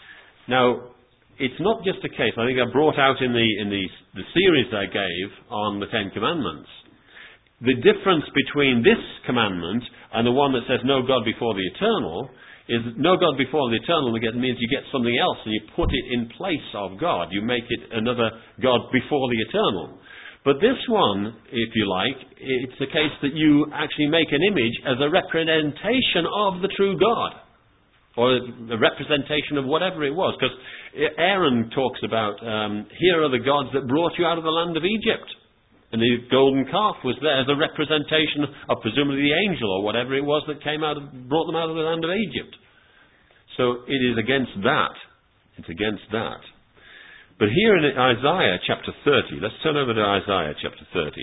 Now, it's not just a case, I think I brought out in the series I gave on the Ten Commandments, the difference between this commandment and the one that says no God before the eternal is no God before the eternal means you get something else and you put it in place of God. You make it another God before the eternal. But this one, if you like, it's a case that you actually make an image as a representation of the true God, or a representation of whatever it was. Because Aaron talks about, here are the gods that brought you out of the land of Egypt. And the golden calf was there as a representation of presumably the angel or whatever it was that brought them out of the land of Egypt. So it is against that. It's against that. But here in Isaiah chapter 30, let's turn over to Isaiah chapter 30.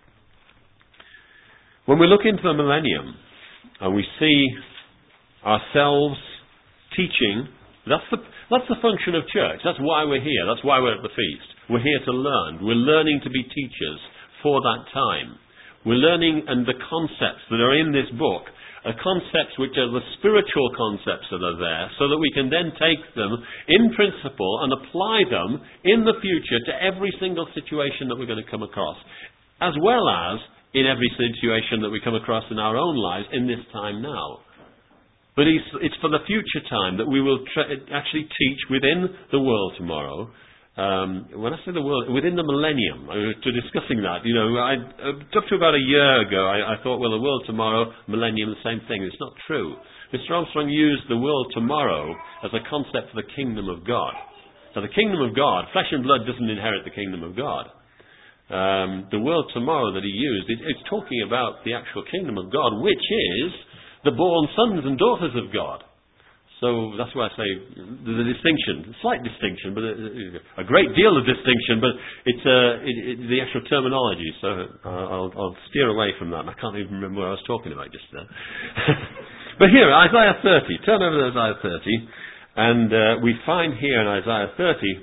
When we look into the millennium and we see ourselves teaching, that's the function of church. That's why we're here. That's why we're at the feast. We're here to learn. We're learning to be teachers for that time. We're learning, and the concepts that are in this book are concepts which are the spiritual concepts that are there, so that we can then take them in principle and apply them in the future to every single situation that we're going to come across, as well as in every situation that we come across in our own lives in this time now. But it's for the future time that we will actually teach within the world tomorrow. When I say the world, within the millennium, to discussing that, up to about a year ago, I thought, well, the world tomorrow, millennium, the same thing. It's not true. Mr. Armstrong used the world tomorrow as a concept for the kingdom of God. Now, the kingdom of God, flesh and blood doesn't inherit the kingdom of God. The world tomorrow that he used, it's talking about the actual kingdom of God, which is the born sons and daughters of God. So that's why I say there's a distinction, a slight distinction, but a great deal of distinction, but it's the actual terminology, so I'll steer away from that. I can't even remember what I was talking about just then. But here, Isaiah 30, turn over to Isaiah 30, and we find here in Isaiah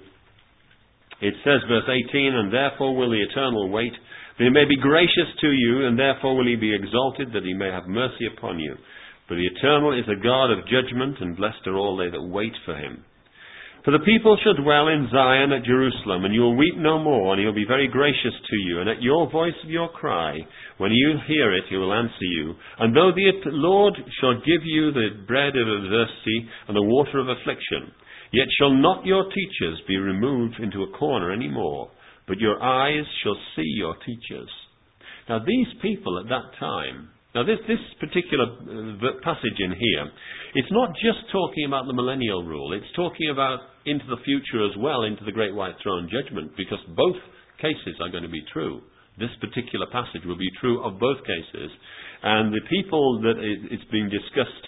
30, it says, verse 18, and therefore will the Eternal wait, that he may be gracious to you, and therefore will he be exalted, that he may have mercy upon you. For the Eternal is a God of judgment, and blessed are all they that wait for him. For the people shall dwell in Zion at Jerusalem, and you will weep no more, and he will be very gracious to you. And at your voice of your cry, when you hear it, he will answer you. And though the Lord shall give you the bread of adversity and the water of affliction, yet shall not your teachers be removed into a corner any more, but your eyes shall see your teachers. Now these people at that time, now this particular passage in here, it's not just talking about the millennial rule, it's talking about into the future as well, into the great white throne judgment, because both cases are going to be true. This particular passage will be true of both cases, and the people that it's being discussed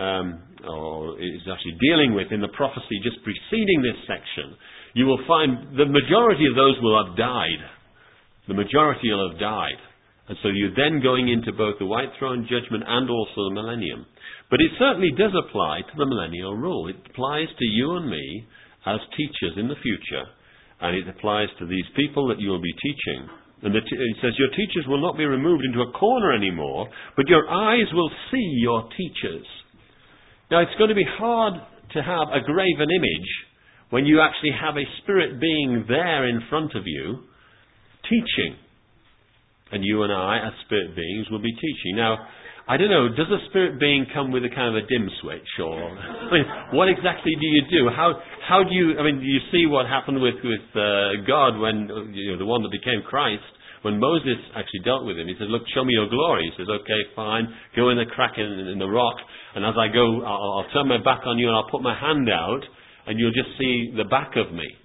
or is actually dealing with in the prophecy just preceding this section, you will find the majority of those will have died. The majority will have died. And so you're then going into both the white throne judgment and also the millennium. But it certainly does apply to the millennial rule. It applies to you and me as teachers in the future. And it applies to these people that you will be teaching. And it says, your teachers will not be removed into a corner anymore, but your eyes will see your teachers. Now, it's going to be hard to have a graven image when you actually have a spirit being there in front of you teaching. And you and I, as spirit beings, will be teaching. Now, I don't know, does a spirit being come with a kind of a dim switch? Or what exactly do you do? How do you, you see what happened with God when, the one that became Christ, when Moses actually dealt with him. He said, look, show me your glory. He says, okay, fine, go in the crack in the rock, and as I go, I'll turn my back on you and I'll put my hand out, and you'll just see the back of me.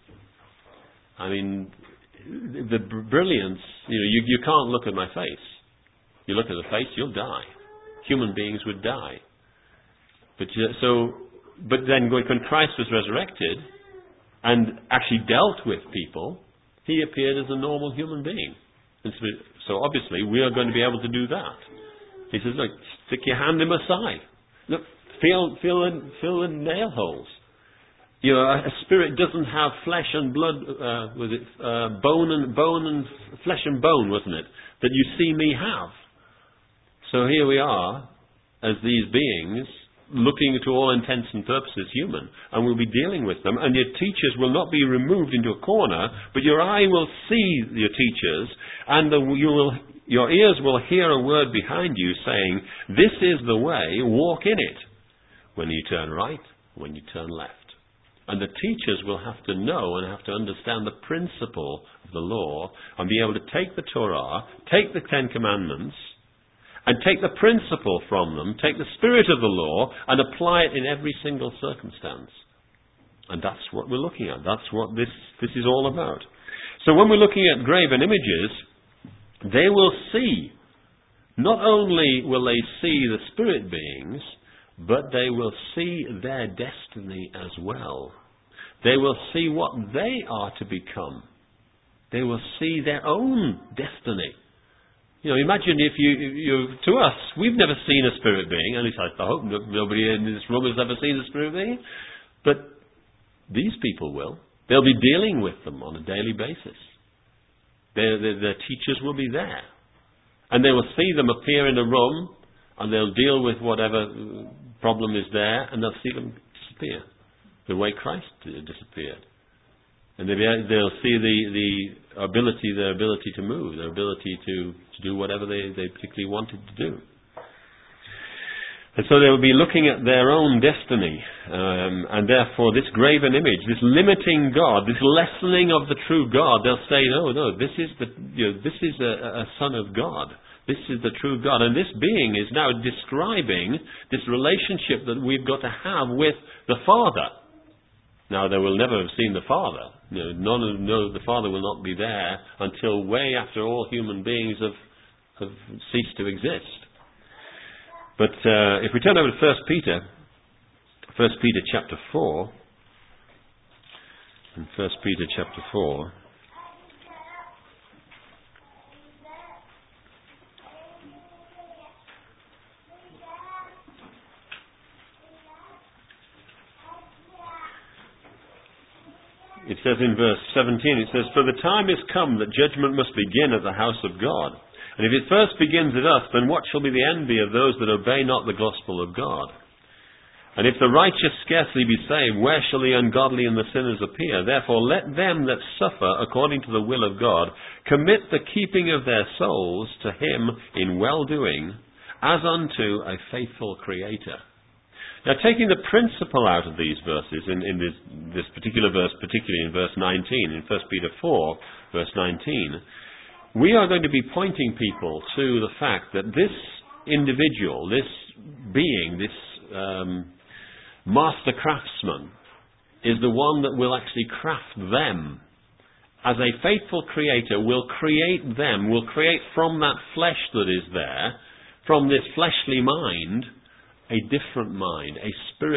The brilliance, you can't look at my face. You look at the face, you'll die. Human beings would die. But then when Christ was resurrected and actually dealt with people, he appeared as a normal human being. And so obviously we are going to be able to do that. He says, look, stick your hand in my side. Look, feel the nail holes. A spirit doesn't have flesh and blood, bone and flesh and bone, wasn't it? That you see me have. So here we are, as these beings, looking to all intents and purposes human, and we'll be dealing with them, and your teachers will not be removed into a corner, but your eye will see your teachers, and your ears will hear a word behind you saying, this is the way, walk in it, when you turn right, when you turn left. And the teachers will have to know and have to understand the principle of the law and be able to take the Torah, take the Ten Commandments, and take the principle from them, take the spirit of the law, and apply it in every single circumstance. And that's what we're looking at. That's what this is all about. So when we're looking at graven images, they will see, not only will they see the spirit beings, but they will see their destiny as well. They will see what they are to become. They will see their own destiny. Imagine if to us, we've never seen a spirit being, at least I hope nobody in this room has ever seen a spirit being, but these people will. They'll be dealing with them on a daily basis. Their teachers will be there. And they will see them appear in a room, and they'll deal with whatever problem is there, and they'll see them disappear the way Christ disappeared. And they'll see their ability to move, their ability to do whatever they particularly wanted to do. And so they will be looking at their own destiny, and therefore this graven image, this limiting God, this lessening of the true God, they'll say, no, this is a son of God. This is the true God. And this being is now describing this relationship that we've got to have with the Father. Now, they will never have seen the Father. The Father will not be there until way after all human beings have ceased to exist. But if we turn over to 1 Peter chapter 4, in 1 Peter chapter 4, it says in verse 17, it says, "For the time is come that judgment must begin at the house of God. And if it first begins at us, then what shall be the envy of those that obey not the gospel of God? And if the righteous scarcely be saved, where shall the ungodly and the sinners appear? Therefore let them that suffer according to the will of God commit the keeping of their souls to him in well-doing, as unto a faithful Creator." Now, taking the principle out of these verses, in this particular verse, particularly in verse 19, in 1 Peter 4, verse 19, we are going to be pointing people to the fact that this individual, this being, this master craftsman, is the one that will actually craft them. As a faithful Creator will create them, will create from that flesh that is there, from this fleshly mind, a different mind, a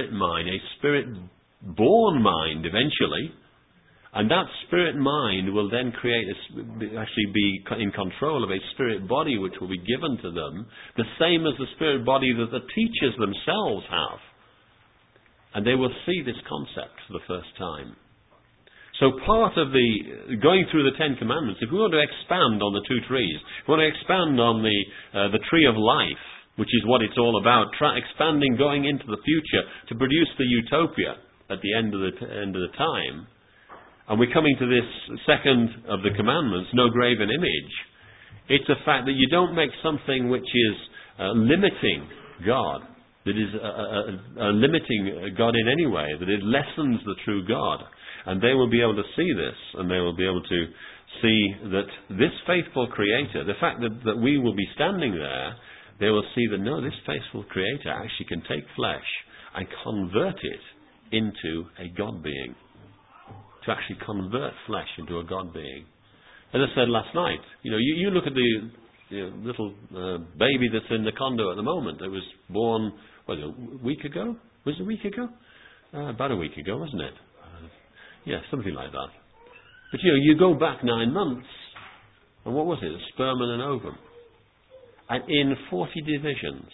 spirit-born mind eventually. And that spirit mind will then actually be in control of a spirit body which will be given to them, the same as the spirit body that the teachers themselves have. And they will see this concept for the first time. So part of going through the Ten Commandments, if we want to expand on the two trees, if we want to expand on the tree of life, which is what it's all about, expanding, going into the future to produce the utopia at the end of the time. And we're coming to this second of the commandments, no graven image. It's a fact that you don't make something which is limiting God, that is limiting God in any way, that it lessens the true God. And they will be able to see this, and they will be able to see that this faithful Creator, the fact that we will be standing there, they will see that, no, this faithful Creator actually can take flesh and convert it into a God being. To actually convert flesh into a God being. As I said last night, you look at the little baby that's in the condo at the moment that was born, a week ago? Was it a week ago? About a week ago, wasn't it? Yeah, something like that. But you go back 9 months, and what was it? A sperm and an ovum. And in 40 divisions,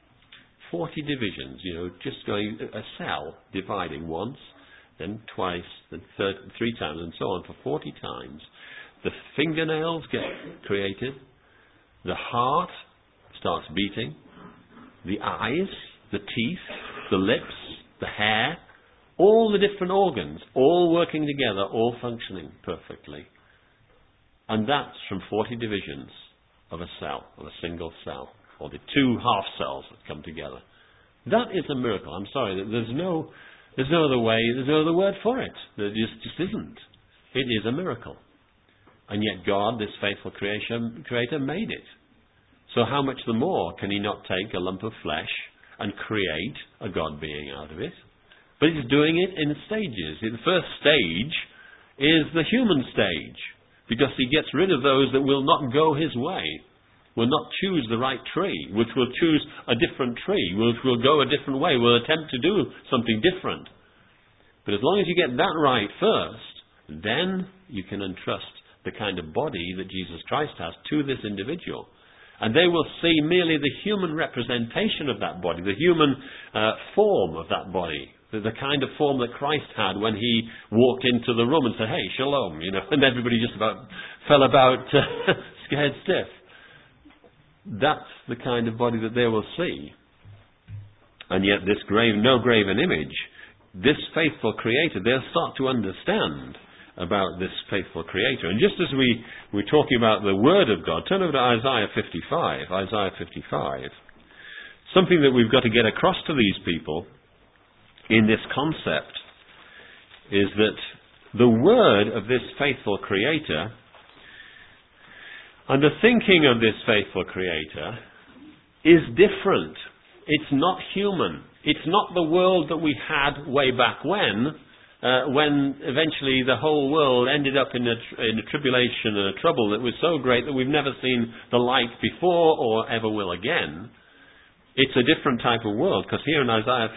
just going a cell dividing once, then twice, then 3 times, and so on for 40 times. The fingernails get created, the heart starts beating, the eyes, the teeth, the lips, the hair, all the different organs, all working together, all functioning perfectly. And that's from 40 divisions of a cell, of a single cell, or the 2 half cells that come together. That is a miracle. I'm sorry, there's no other way, there's no other word for it. There just isn't. It is a miracle. And yet God, this faithful Creator, made it. So how much the more can He not take a lump of flesh and create a God being out of it? But He's doing it in stages. The first stage is the human stage, because He gets rid of those that will not go His way, will not choose the right tree, which will choose a different tree, which will go a different way, will attempt to do something different. But as long as you get that right first, then you can entrust the kind of body that Jesus Christ has to this individual. And they will see merely the human representation of that body, the human form of that body, The kind of form that Christ had when he walked into the room and said, "Hey, shalom," and everybody just about fell about scared stiff. That's the kind of body that they will see. And yet this no graven image, this faithful Creator, they'll start to understand about this faithful Creator. And just as we're talking about the Word of God, turn over to Isaiah 55. Isaiah 55. Something that we've got to get across to these people in this concept is that the Word of this faithful Creator and the thinking of this faithful Creator is different. It's not human. It's not the world that we had way back when eventually the whole world ended up in a tribulation and a trouble that was so great that we've never seen the like before or ever will again. It's a different type of world, because here in Isaiah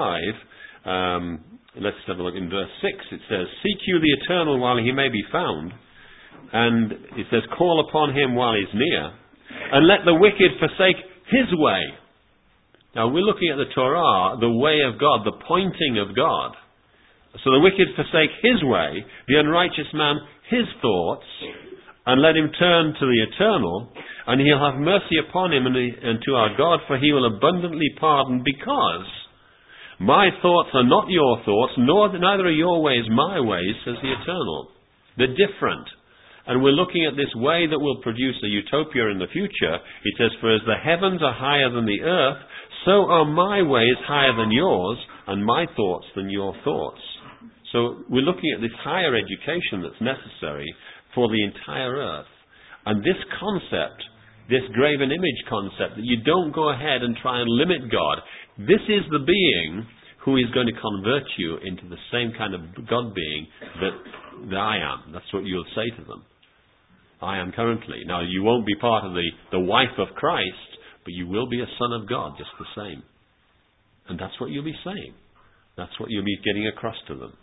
55, let's have a look in verse 6, it says, "Seek you the Eternal while he may be found," and it says, "Call upon him while he's near, and let the wicked forsake his way." Now we're looking at the Torah, the way of God, the pointing of God. So the wicked forsake his way, the unrighteous man his thoughts, and let him turn to the Eternal, and he'll have mercy upon him and to our God, for he will abundantly pardon, because my thoughts are not your thoughts, neither are your ways my ways, says the Eternal. They're different. And we're looking at this way that will produce a utopia in the future. It says, "For as the heavens are higher than the earth, so are my ways higher than yours, and my thoughts than your thoughts." So we're looking at this higher education that's necessary for the entire earth. And this concept, this graven image concept, that you don't go ahead and try and limit God. This is the being who is going to convert you into the same kind of God being that I am. That's what you'll say to them. I am currently. Now, you won't be part of the wife of Christ, but you will be a son of God just the same. And that's what you'll be saying. That's what you'll be getting across to them.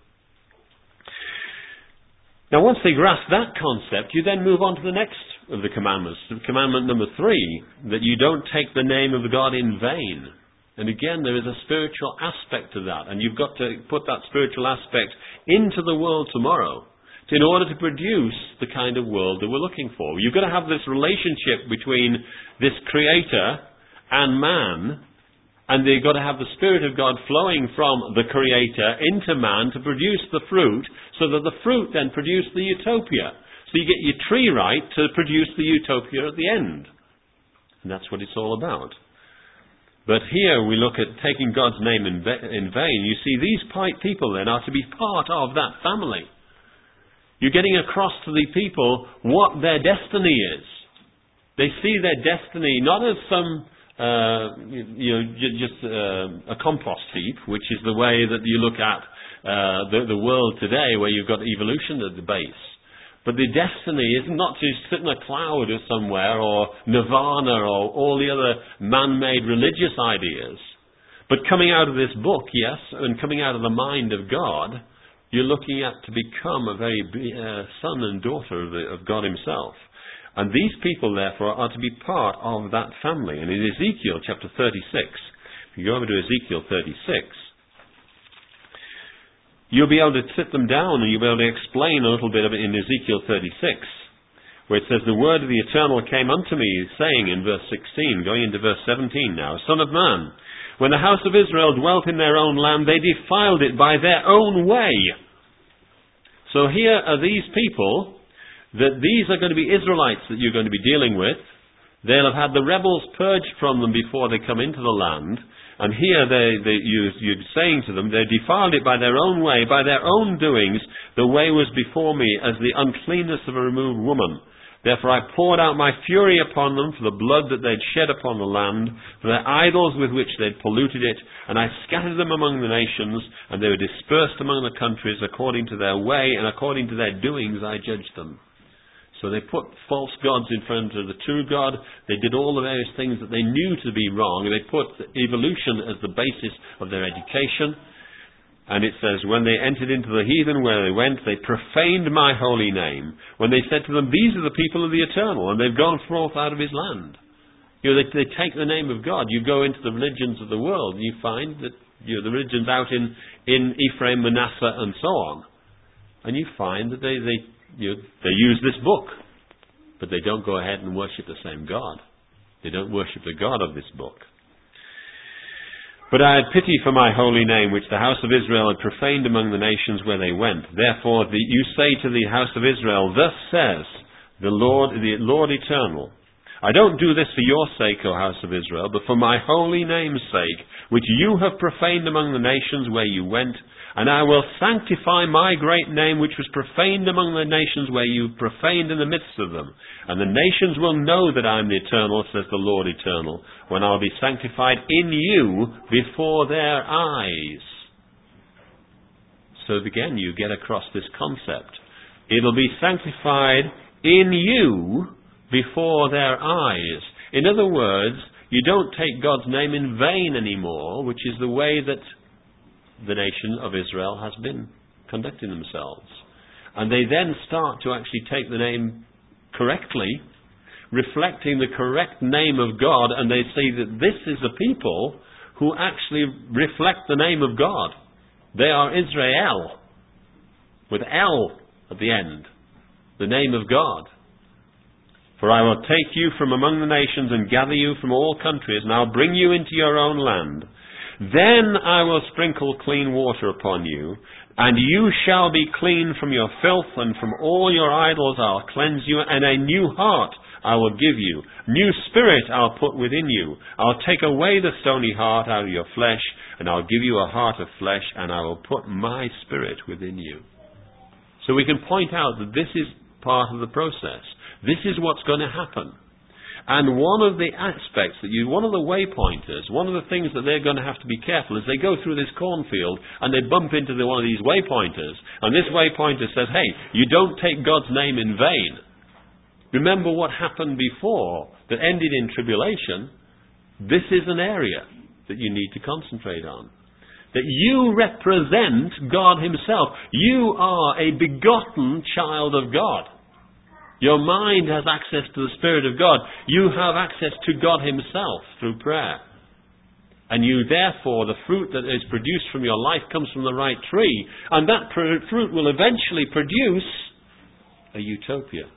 Now, once they grasp that concept, you then move on to the next of the commandments. Commandment number 3, that you don't take the name of God in vain. And again, there is a spiritual aspect to that. And you've got to put that spiritual aspect into the world tomorrow in order to produce the kind of world that we're looking for. You've got to have this relationship between this Creator and man, and they've got to have the Spirit of God flowing from the Creator into man to produce the fruit, so that the fruit then produce the utopia. So you get your tree right to produce the utopia at the end. And that's what it's all about. But here we look at taking God's name in vain. You see, these people then are to be part of that family. You're getting across to the people what their destiny is. They see their destiny not as some just a compost heap, which is the way that you look at the world today, where you've got evolution at the base. But the destiny is not to sit in a cloud or somewhere, or nirvana, or all the other man-made religious ideas. But coming out of this book, yes, and coming out of the mind of God, you're looking at to become a very son and daughter of God himself. And these people, therefore, are to be part of that family. And in Ezekiel chapter 36, if you go over to Ezekiel 36, you'll be able to sit them down and you'll be able to explain a little bit of it in Ezekiel 36, where it says, "The word of the Eternal came unto me, saying," in verse 16, going into verse 17 now, "Son of man, when the house of Israel dwelt in their own land, they defiled it by their own way." So here are these people, that these are going to be Israelites that you're going to be dealing with. They'll have had the rebels purged from them before they come into the land. And here you're saying to them, they defiled it by their own way, by their own doings. The way was before me as the uncleanness of a removed woman. Therefore I poured out my fury upon them for the blood that they'd shed upon the land, for their idols with which they'd polluted it, and I scattered them among the nations, and they were dispersed among the countries according to their way, and according to their doings I judged them. So they put false gods in front of the true God. They did all the various things that they knew to be wrong. They put evolution as the basis of their education. And it says, when they entered into the heathen where they went, they profaned my holy name. When they said to them, these are the people of the Eternal, and they've gone forth out of his land. They take the name of God. You go into the religions of the world, and you find that the religions out in Ephraim, Manasseh, and so on. And you find that they use this book, but they don't go ahead and worship the same God. They don't worship the God of this book. But I had pity for my holy name, which the house of Israel had profaned among the nations where they went. Therefore you say to the house of Israel, thus says the Lord Eternal, I don't do this for your sake, O house of Israel, but for my holy name's sake, which you have profaned among the nations where you went, and I will sanctify my great name, which was profaned among the nations where you profaned in the midst of them. And the nations will know that I am the Eternal, says the Lord Eternal, when I'll be sanctified in you before their eyes. So again, you get across this concept. It'll be sanctified in you before their eyes. In other words, you don't take God's name in vain anymore, which is the way that the nation of Israel has been conducting themselves. And they then start to actually take the name correctly, reflecting the correct name of God, and they say that this is a people who actually reflect the name of God. They are Israel, with L at the end, the name of God. For I will take you from among the nations and gather you from all countries, and I'll bring you into your own land. Then I will sprinkle clean water upon you, and you shall be clean from your filth, and from all your idols I'll cleanse you, and a new heart I will give you. New spirit I'll put within you. I'll take away the stony heart out of your flesh, and I'll give you a heart of flesh, and I will put my spirit within you. So we can point out that this is part of the process. This is what's going to happen. And one of the aspects one of the waypointers, one of the things that they're going to have to be careful is they go through this cornfield and they bump into one of these waypointers, and this waypointer says, hey, you don't take God's name in vain. Remember what happened before that ended in tribulation. This is an area that you need to concentrate on. That you represent God Himself. You are a begotten child of God. Your mind has access to the Spirit of God. You have access to God Himself through prayer. And you, therefore, the fruit that is produced from your life comes from the right tree. And that fruit will eventually produce a utopia.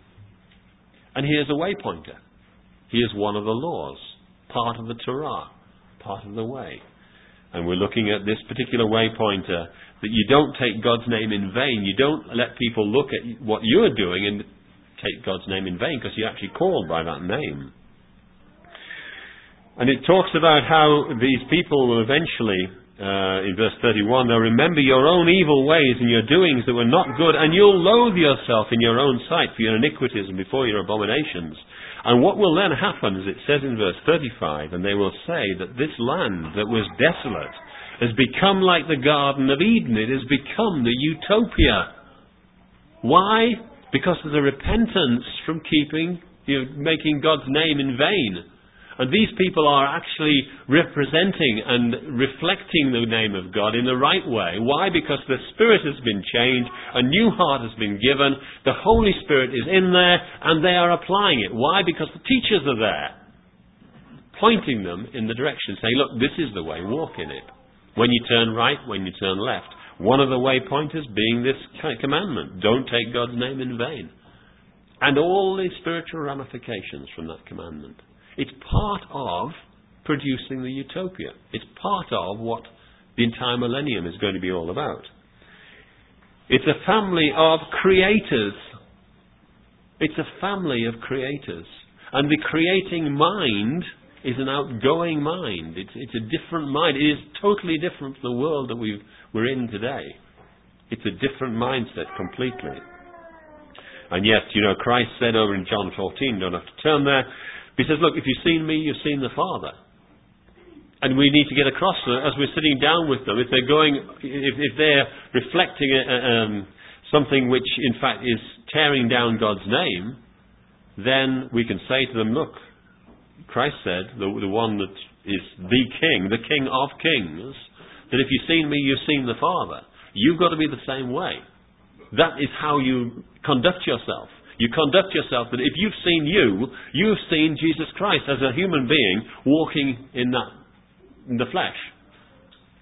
And here's a waypointer. Here's one of the laws, part of the Torah, part of the way. And we're looking at this particular waypointer, that you don't take God's name in vain. You don't let people look at what you're doing and take God's name in vain, because you're actually called by that name. And it talks about how these people will eventually, in verse 31, they'll remember your own evil ways and your doings that were not good, and you'll loathe yourself in your own sight for your iniquities and before your abominations. And what will then happen, as it says in verse 35, and they will say that this land that was desolate has become like the Garden of Eden. It has become the utopia. Why? Because of the repentance from making God's name in vain. And these people are actually representing and reflecting the name of God in the right way. Why? Because the Spirit has been changed, a new heart has been given, the Holy Spirit is in there, and they are applying it. Why? Because the teachers are there, pointing them in the direction, saying, look, this is the way, walk in it. When you turn right, when you turn left. One of the waypointers being this commandment, don't take God's name in vain. And all the spiritual ramifications from that commandment. It's part of producing the utopia. It's part of what the entire millennium is going to be all about. It's a family of creators. It's a family of creators. And the creating mind is an outgoing mind. It's a different mind. It is totally different from the world that we're in today. It's a different mindset completely. And yes, Christ said over in John 14, don't have to turn there, He says, look, if you've seen me, you've seen the Father. And we need to get across as we're sitting down with them. If they're reflecting something which in fact is tearing down God's name, then we can say to them, look, Christ said, the one that is the King of Kings, that if you've seen me, you've seen the Father. You've got to be the same way. That is how you conduct yourself. You conduct yourself that if you've seen you've seen Jesus Christ as a human being walking in the flesh.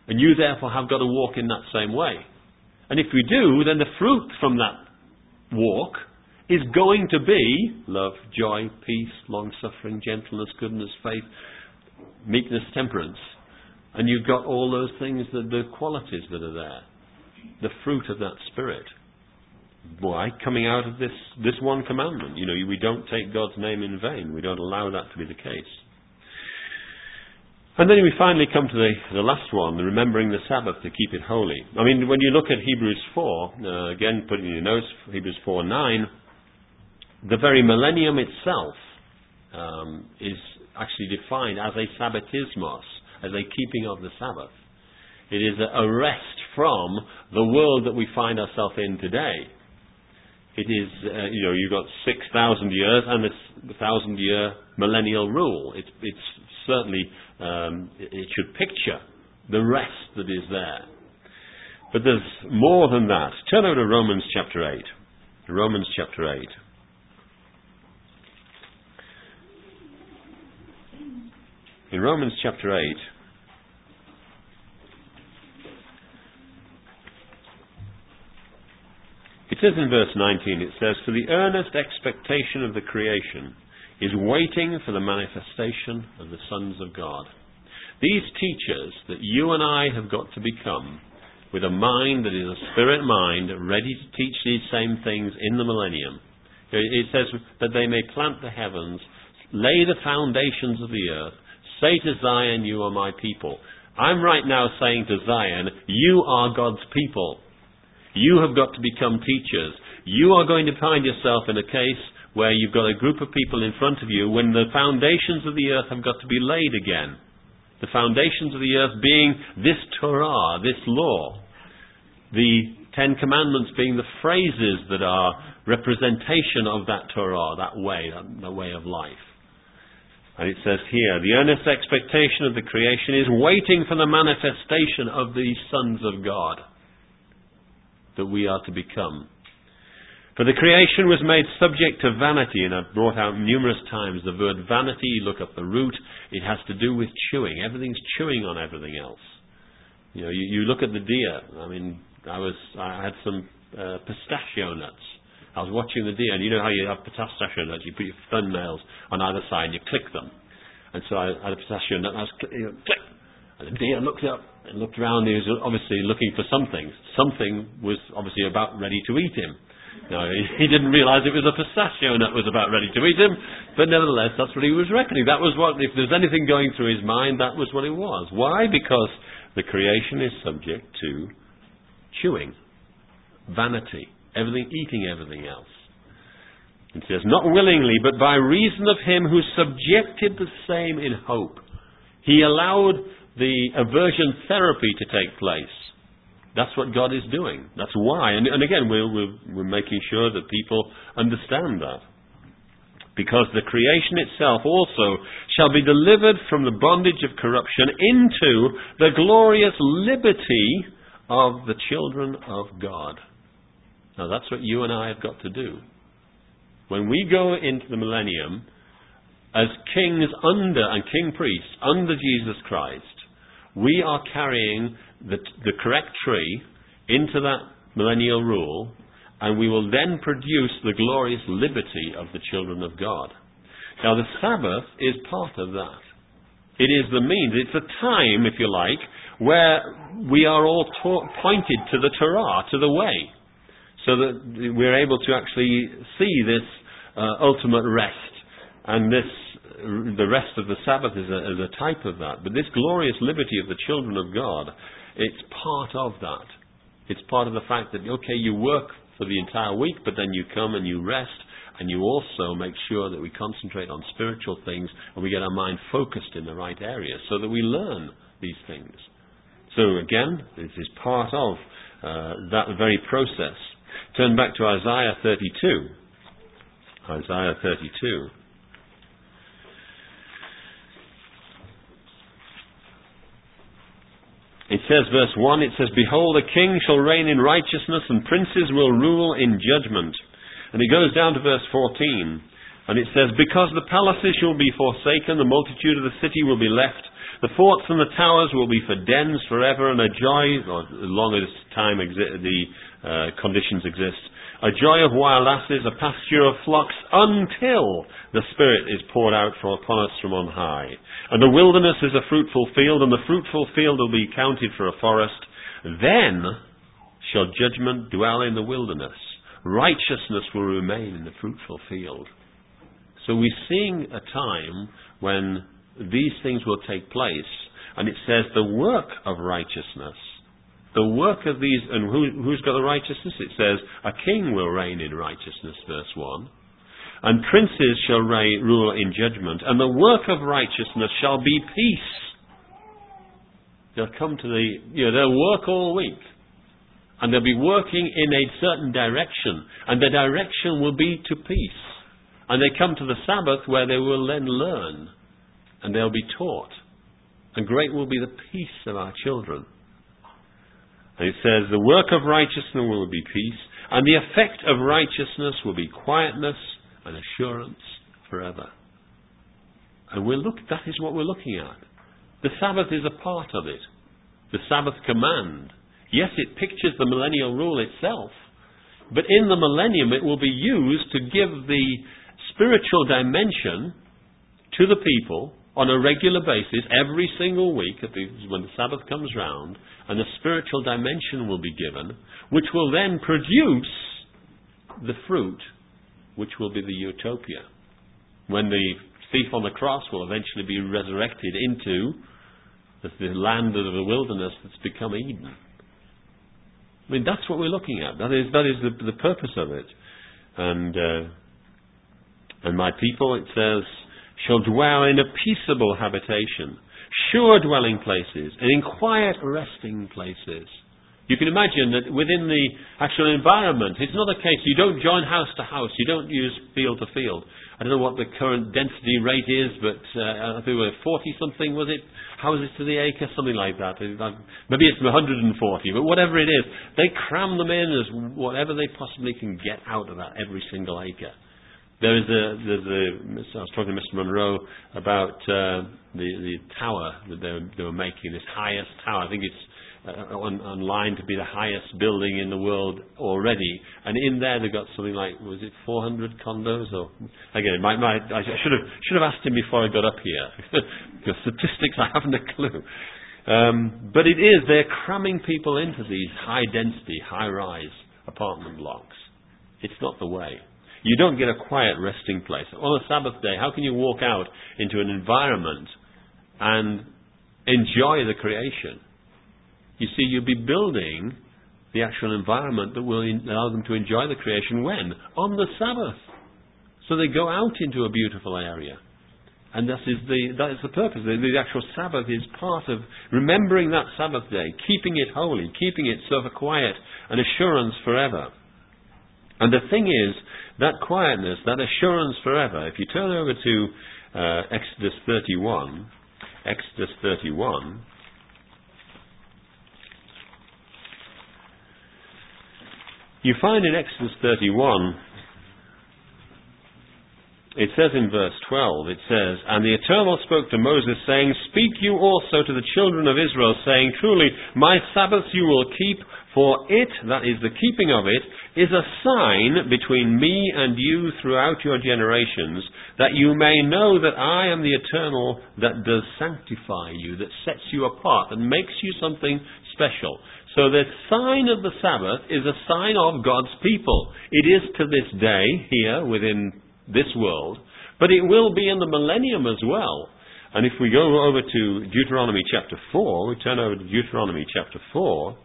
And you therefore have got to walk in that same way. And if we do, then the fruit from that walk is going to be love, joy, peace, long-suffering, gentleness, goodness, faith, meekness, temperance. And you've got all those things, the qualities that are there. The fruit of that Spirit. Why? Coming out of this one commandment. We don't take God's name in vain. We don't allow that to be the case. And then we finally come to the last one, the remembering the Sabbath to keep it holy. I mean, when you look at Hebrews 4, again, put in your notes, Hebrews 4:9, the very millennium itself is actually defined as a sabbatismos, as a keeping of the Sabbath. It is a rest from the world that we find ourselves in today. It is, you've got 6,000 years and this 1,000-year millennial rule. It's certainly, it should picture the rest that is there. But there's more than that. Turn over to Romans chapter 8. Romans chapter 8. In Romans chapter 8, it says in verse 19, it says, "For the earnest expectation of the creation is waiting for the manifestation of the sons of God." These teachers that you and I have got to become, with a mind that is a spirit mind, ready to teach these same things in the millennium. It says that they may plant the heavens, lay the foundations of the earth, say to Zion, "You are my people." I'm right now saying to Zion, you are God's people. You have got to become teachers. You are going to find yourself in a case where you've got a group of people in front of you when the foundations of the earth have got to be laid again. The foundations of the earth being this Torah, this law. The Ten Commandments being the phrases that are representation of that Torah, that way of life. And it says here, the earnest expectation of the creation is waiting for the manifestation of these sons of God that we are to become. For the creation was made subject to vanity, and I've brought out numerous times the word vanity. You look up the root, it has to do with chewing. Everything's chewing on everything else. You look at the deer. I mean, I had some pistachio nuts. I was watching the deer, and you know how you have pistachio nuts, you put your thumbnails on either side and you click them. And so I had a pistachio nut, and I was click, and the deer looked up and looked around. He was obviously looking for something. Something was obviously about ready to eat him. He didn't realise it was a pistachio nut was about ready to eat him, but nevertheless, that's what he was reckoning. That was what, if there's anything going through his mind, that was what it was. Why? Because the creation is subject to chewing, vanity, eating everything else. It says, not willingly, but by reason of him who subjected the same in hope. He allowed the aversion therapy to take place. That's what God is doing. That's why. And again, we're making sure that people understand that. Because the creation itself also shall be delivered from the bondage of corruption into the glorious liberty of the children of God. Now that's what you and I have got to do. When we go into the millennium as kings under and king priests under Jesus Christ, we are carrying the correct tree into that millennial rule, and we will then produce the glorious liberty of the children of God. Now the Sabbath is part of that. It is the means. It's a time, if you like, where we are all pointed to the Torah, to the way, so that we're able to actually see this ultimate rest. And the rest of the Sabbath is a type of that. But this glorious liberty of the children of God, it's part of that. It's part of the fact that, okay, you work for the entire week, but then you come and you rest, and you also make sure that we concentrate on spiritual things and we get our mind focused in the right areas so that we learn these things. So again, this is part of that very process. Turn back to Isaiah 32. Isaiah 32. It says, verse 1, it says, "Behold, a king shall reign in righteousness, and princes will rule in judgment." And it goes down to verse 14, and it says, "Because the palaces shall be forsaken, the multitude of the city will be left, The forts and the towers will be for dens forever, and a joy, or as long as time the conditions exist, a joy of wild asses, a pasture of flocks, until the Spirit is poured out upon us from on high. And the wilderness is a fruitful field, and the fruitful field will be counted for a forest. Then shall judgment dwell in the wilderness. Righteousness will remain in the fruitful field. So we're seeing a time when these things will take place, and it says the work of righteousness, the work of these, and who's got the righteousness? It says a king will reign in righteousness, verse 1, and princes shall rule in judgment, and the work of righteousness shall be peace. They'll come to they'll work all week, and they'll be working in a certain direction, and the direction will be to peace. And they come to the Sabbath where they will then learn, and they'll be taught. And great will be the peace of our children. And it says, the work of righteousness will be peace, and the effect of righteousness will be quietness and assurance forever. And that is what we're looking at. The Sabbath is a part of it. The Sabbath command. Yes, it pictures the millennial rule itself, but in the millennium it will be used to give the spiritual dimension to the people on a regular basis, every single week when the Sabbath comes round, and the spiritual dimension will be given, which will then produce the fruit, which will be the utopia, when the thief on the cross will eventually be resurrected into the land of the wilderness that's become Eden. I mean, that's what we're looking at. That is the purpose of it. And my people, it says, shall dwell in a peaceable habitation, sure dwelling places, and in quiet resting places. You can imagine that within the actual environment, it's not a case, you don't join house to house, you don't use field to field. I don't know what the current density rate is, but I think we're 40-something, was it? Houses to the acre, something like that. Maybe it's 140, but whatever it is, they cram them in as whatever they possibly can get out of that every single acre. I was talking to Mr. Monroe about the tower that they were making, this highest tower. I think it's on line to be the highest building in the world already. And in there they've got something like, was it 400 condos? Or again, I should have asked him before I got up here. The statistics, I haven't a clue. But it is, they're cramming people into these high-density, high-rise apartment blocks. It's not the way. You don't get a quiet resting place. On a Sabbath day, how can you walk out into an environment and enjoy the creation? You see, you'll be building the actual environment that will allow them to enjoy the creation when? On the Sabbath. So they go out into a beautiful area. And that is the purpose. The actual Sabbath is part of remembering that Sabbath day, keeping it holy, keeping it so for quiet and assurance forever. And the thing is, that quietness, that assurance forever, if you turn over to Exodus 31, you find in Exodus 31, it says in verse 12, it says, and the Eternal spoke to Moses, saying, speak you also to the children of Israel, saying, truly, my Sabbaths you will keep, for it, that is the keeping of it, is a sign between me and you throughout your generations, that you may know that I am the Eternal that does sanctify you, that sets you apart and makes you something special. So the sign of the Sabbath is a sign of God's people. It is to this day here within this world, but it will be in the millennium as well. And if we go over to Deuteronomy chapter 4, we turn over to Deuteronomy chapter 4,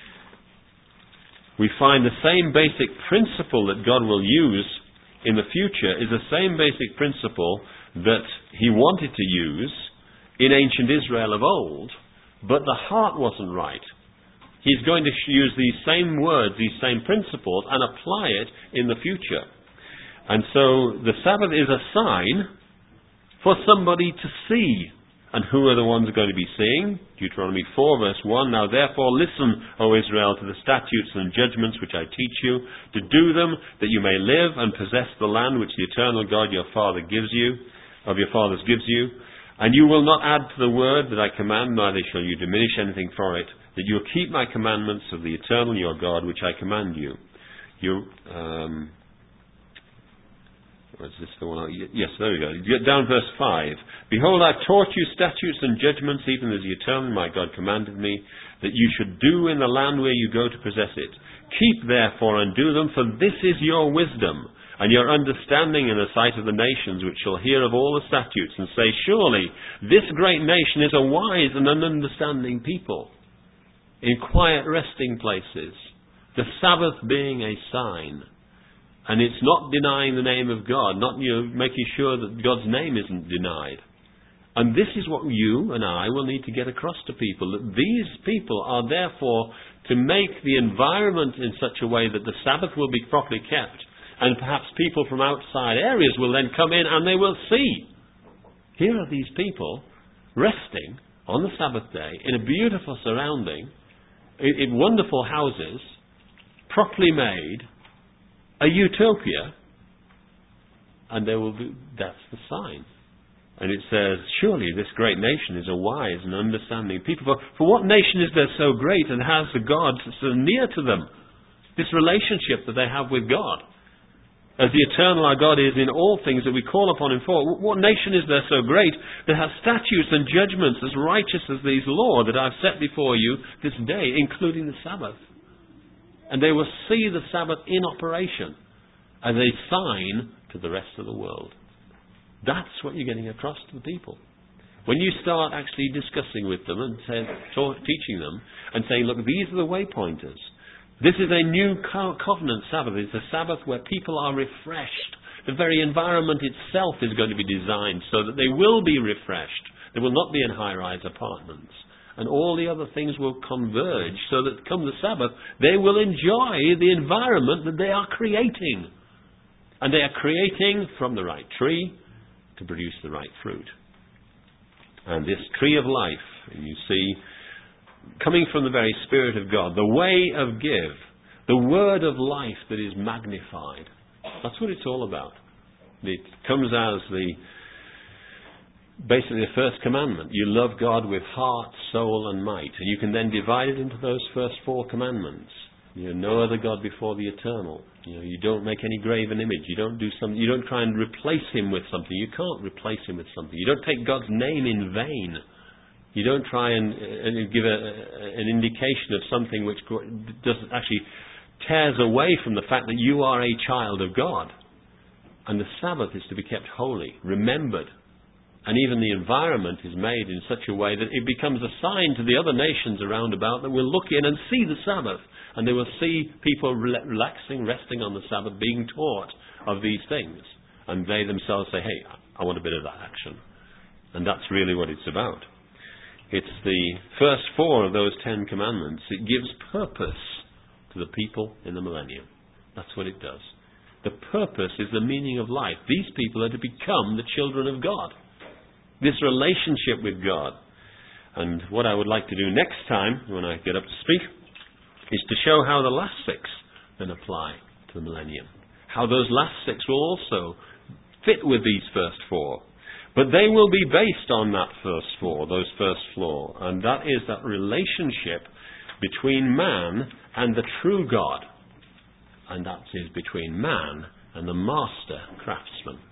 we find the same basic principle that God will use in the future is the same basic principle that He wanted to use in ancient Israel of old, but the heart wasn't right. He's going to use these same words, these same principles, and apply it in the future. And so the Sabbath is a sign for somebody to see. And who are the ones who are going to be seeing? Deuteronomy 4 verse 1, now therefore listen, O Israel, to the statutes and judgments which I teach you, to do them, that you may live and possess the land which the eternal God your Father gives you, of your fathers gives you. And you will not add to the word that I command, neither shall you diminish anything from it, that you will keep my commandments of the eternal your God, which I command you. Was this the one? Yes, there we go. Get down verse 5. Behold, I've taught you statutes and judgments, even as the eternal my God commanded me, that you should do in the land where you go to possess it. Keep therefore and do them, for this is your wisdom, and your understanding in the sight of the nations, which shall hear of all the statutes, and say, surely this great nation is a wise and an understanding people, in quiet resting places, the Sabbath being a sign. And it's not denying the name of God, not making sure that God's name isn't denied. And this is what you and I will need to get across to people, that these people are therefore to make the environment in such a way that the Sabbath will be properly kept, and perhaps people from outside areas will then come in and they will see, here are these people resting on the Sabbath day in a beautiful surrounding, in wonderful houses, properly made, a utopia, and that's the sign. And it says, surely this great nation is a wise and understanding people. For what nation is there so great and has the God so near to them? This relationship that they have with God. As the eternal our God is in all things that we call upon Him for. What nation is there so great that has statutes and judgments as righteous as these law that I've set before you this day, including the Sabbath? And they will see the Sabbath in operation as a sign to the rest of the world. That's what you're getting across to the people. When you start actually discussing with them and teaching them and saying, look, these are the waypointers. This is a new covenant Sabbath. It's a Sabbath where people are refreshed. The very environment itself is going to be designed so that they will be refreshed. They will not be in high-rise apartments. And all the other things will converge so that come the Sabbath, they will enjoy the environment that they are creating. And they are creating from the right tree to produce the right fruit. And this tree of life, and you see, coming from the very Spirit of God, the way of give, the word of life that is magnified. That's what it's all about. It comes as basically the first commandment. You love God with heart, soul and might. And you can then divide it into those first 4 commandments. No other God before the eternal. You don't make any graven image. You don't do something. You don't try and replace Him with something. You can't replace Him with something. You don't take God's name in vain. You don't try and give an indication of something which doesn't actually tears away from the fact that you are a child of God. And the Sabbath is to be kept holy, remembered. And even the environment is made in such a way that it becomes a sign to the other nations around about that will look in and see the Sabbath. And they will see people relaxing, resting on the Sabbath, being taught of these things. And they themselves say, hey, I want a bit of that action. And that's really what it's about. It's the first 4 of those 10 commandments. It gives purpose to the people in the millennium. That's what it does. The purpose is the meaning of life. These people are to become the children of God. This relationship with God. And what I would like to do next time, when I get up to speak, is to show how the last 6 then apply to the millennium. How those last 6 will also fit with these first 4. But they will be based on that first 4, those first 4. And that is that relationship between man and the true God. And that is between man and the master craftsman.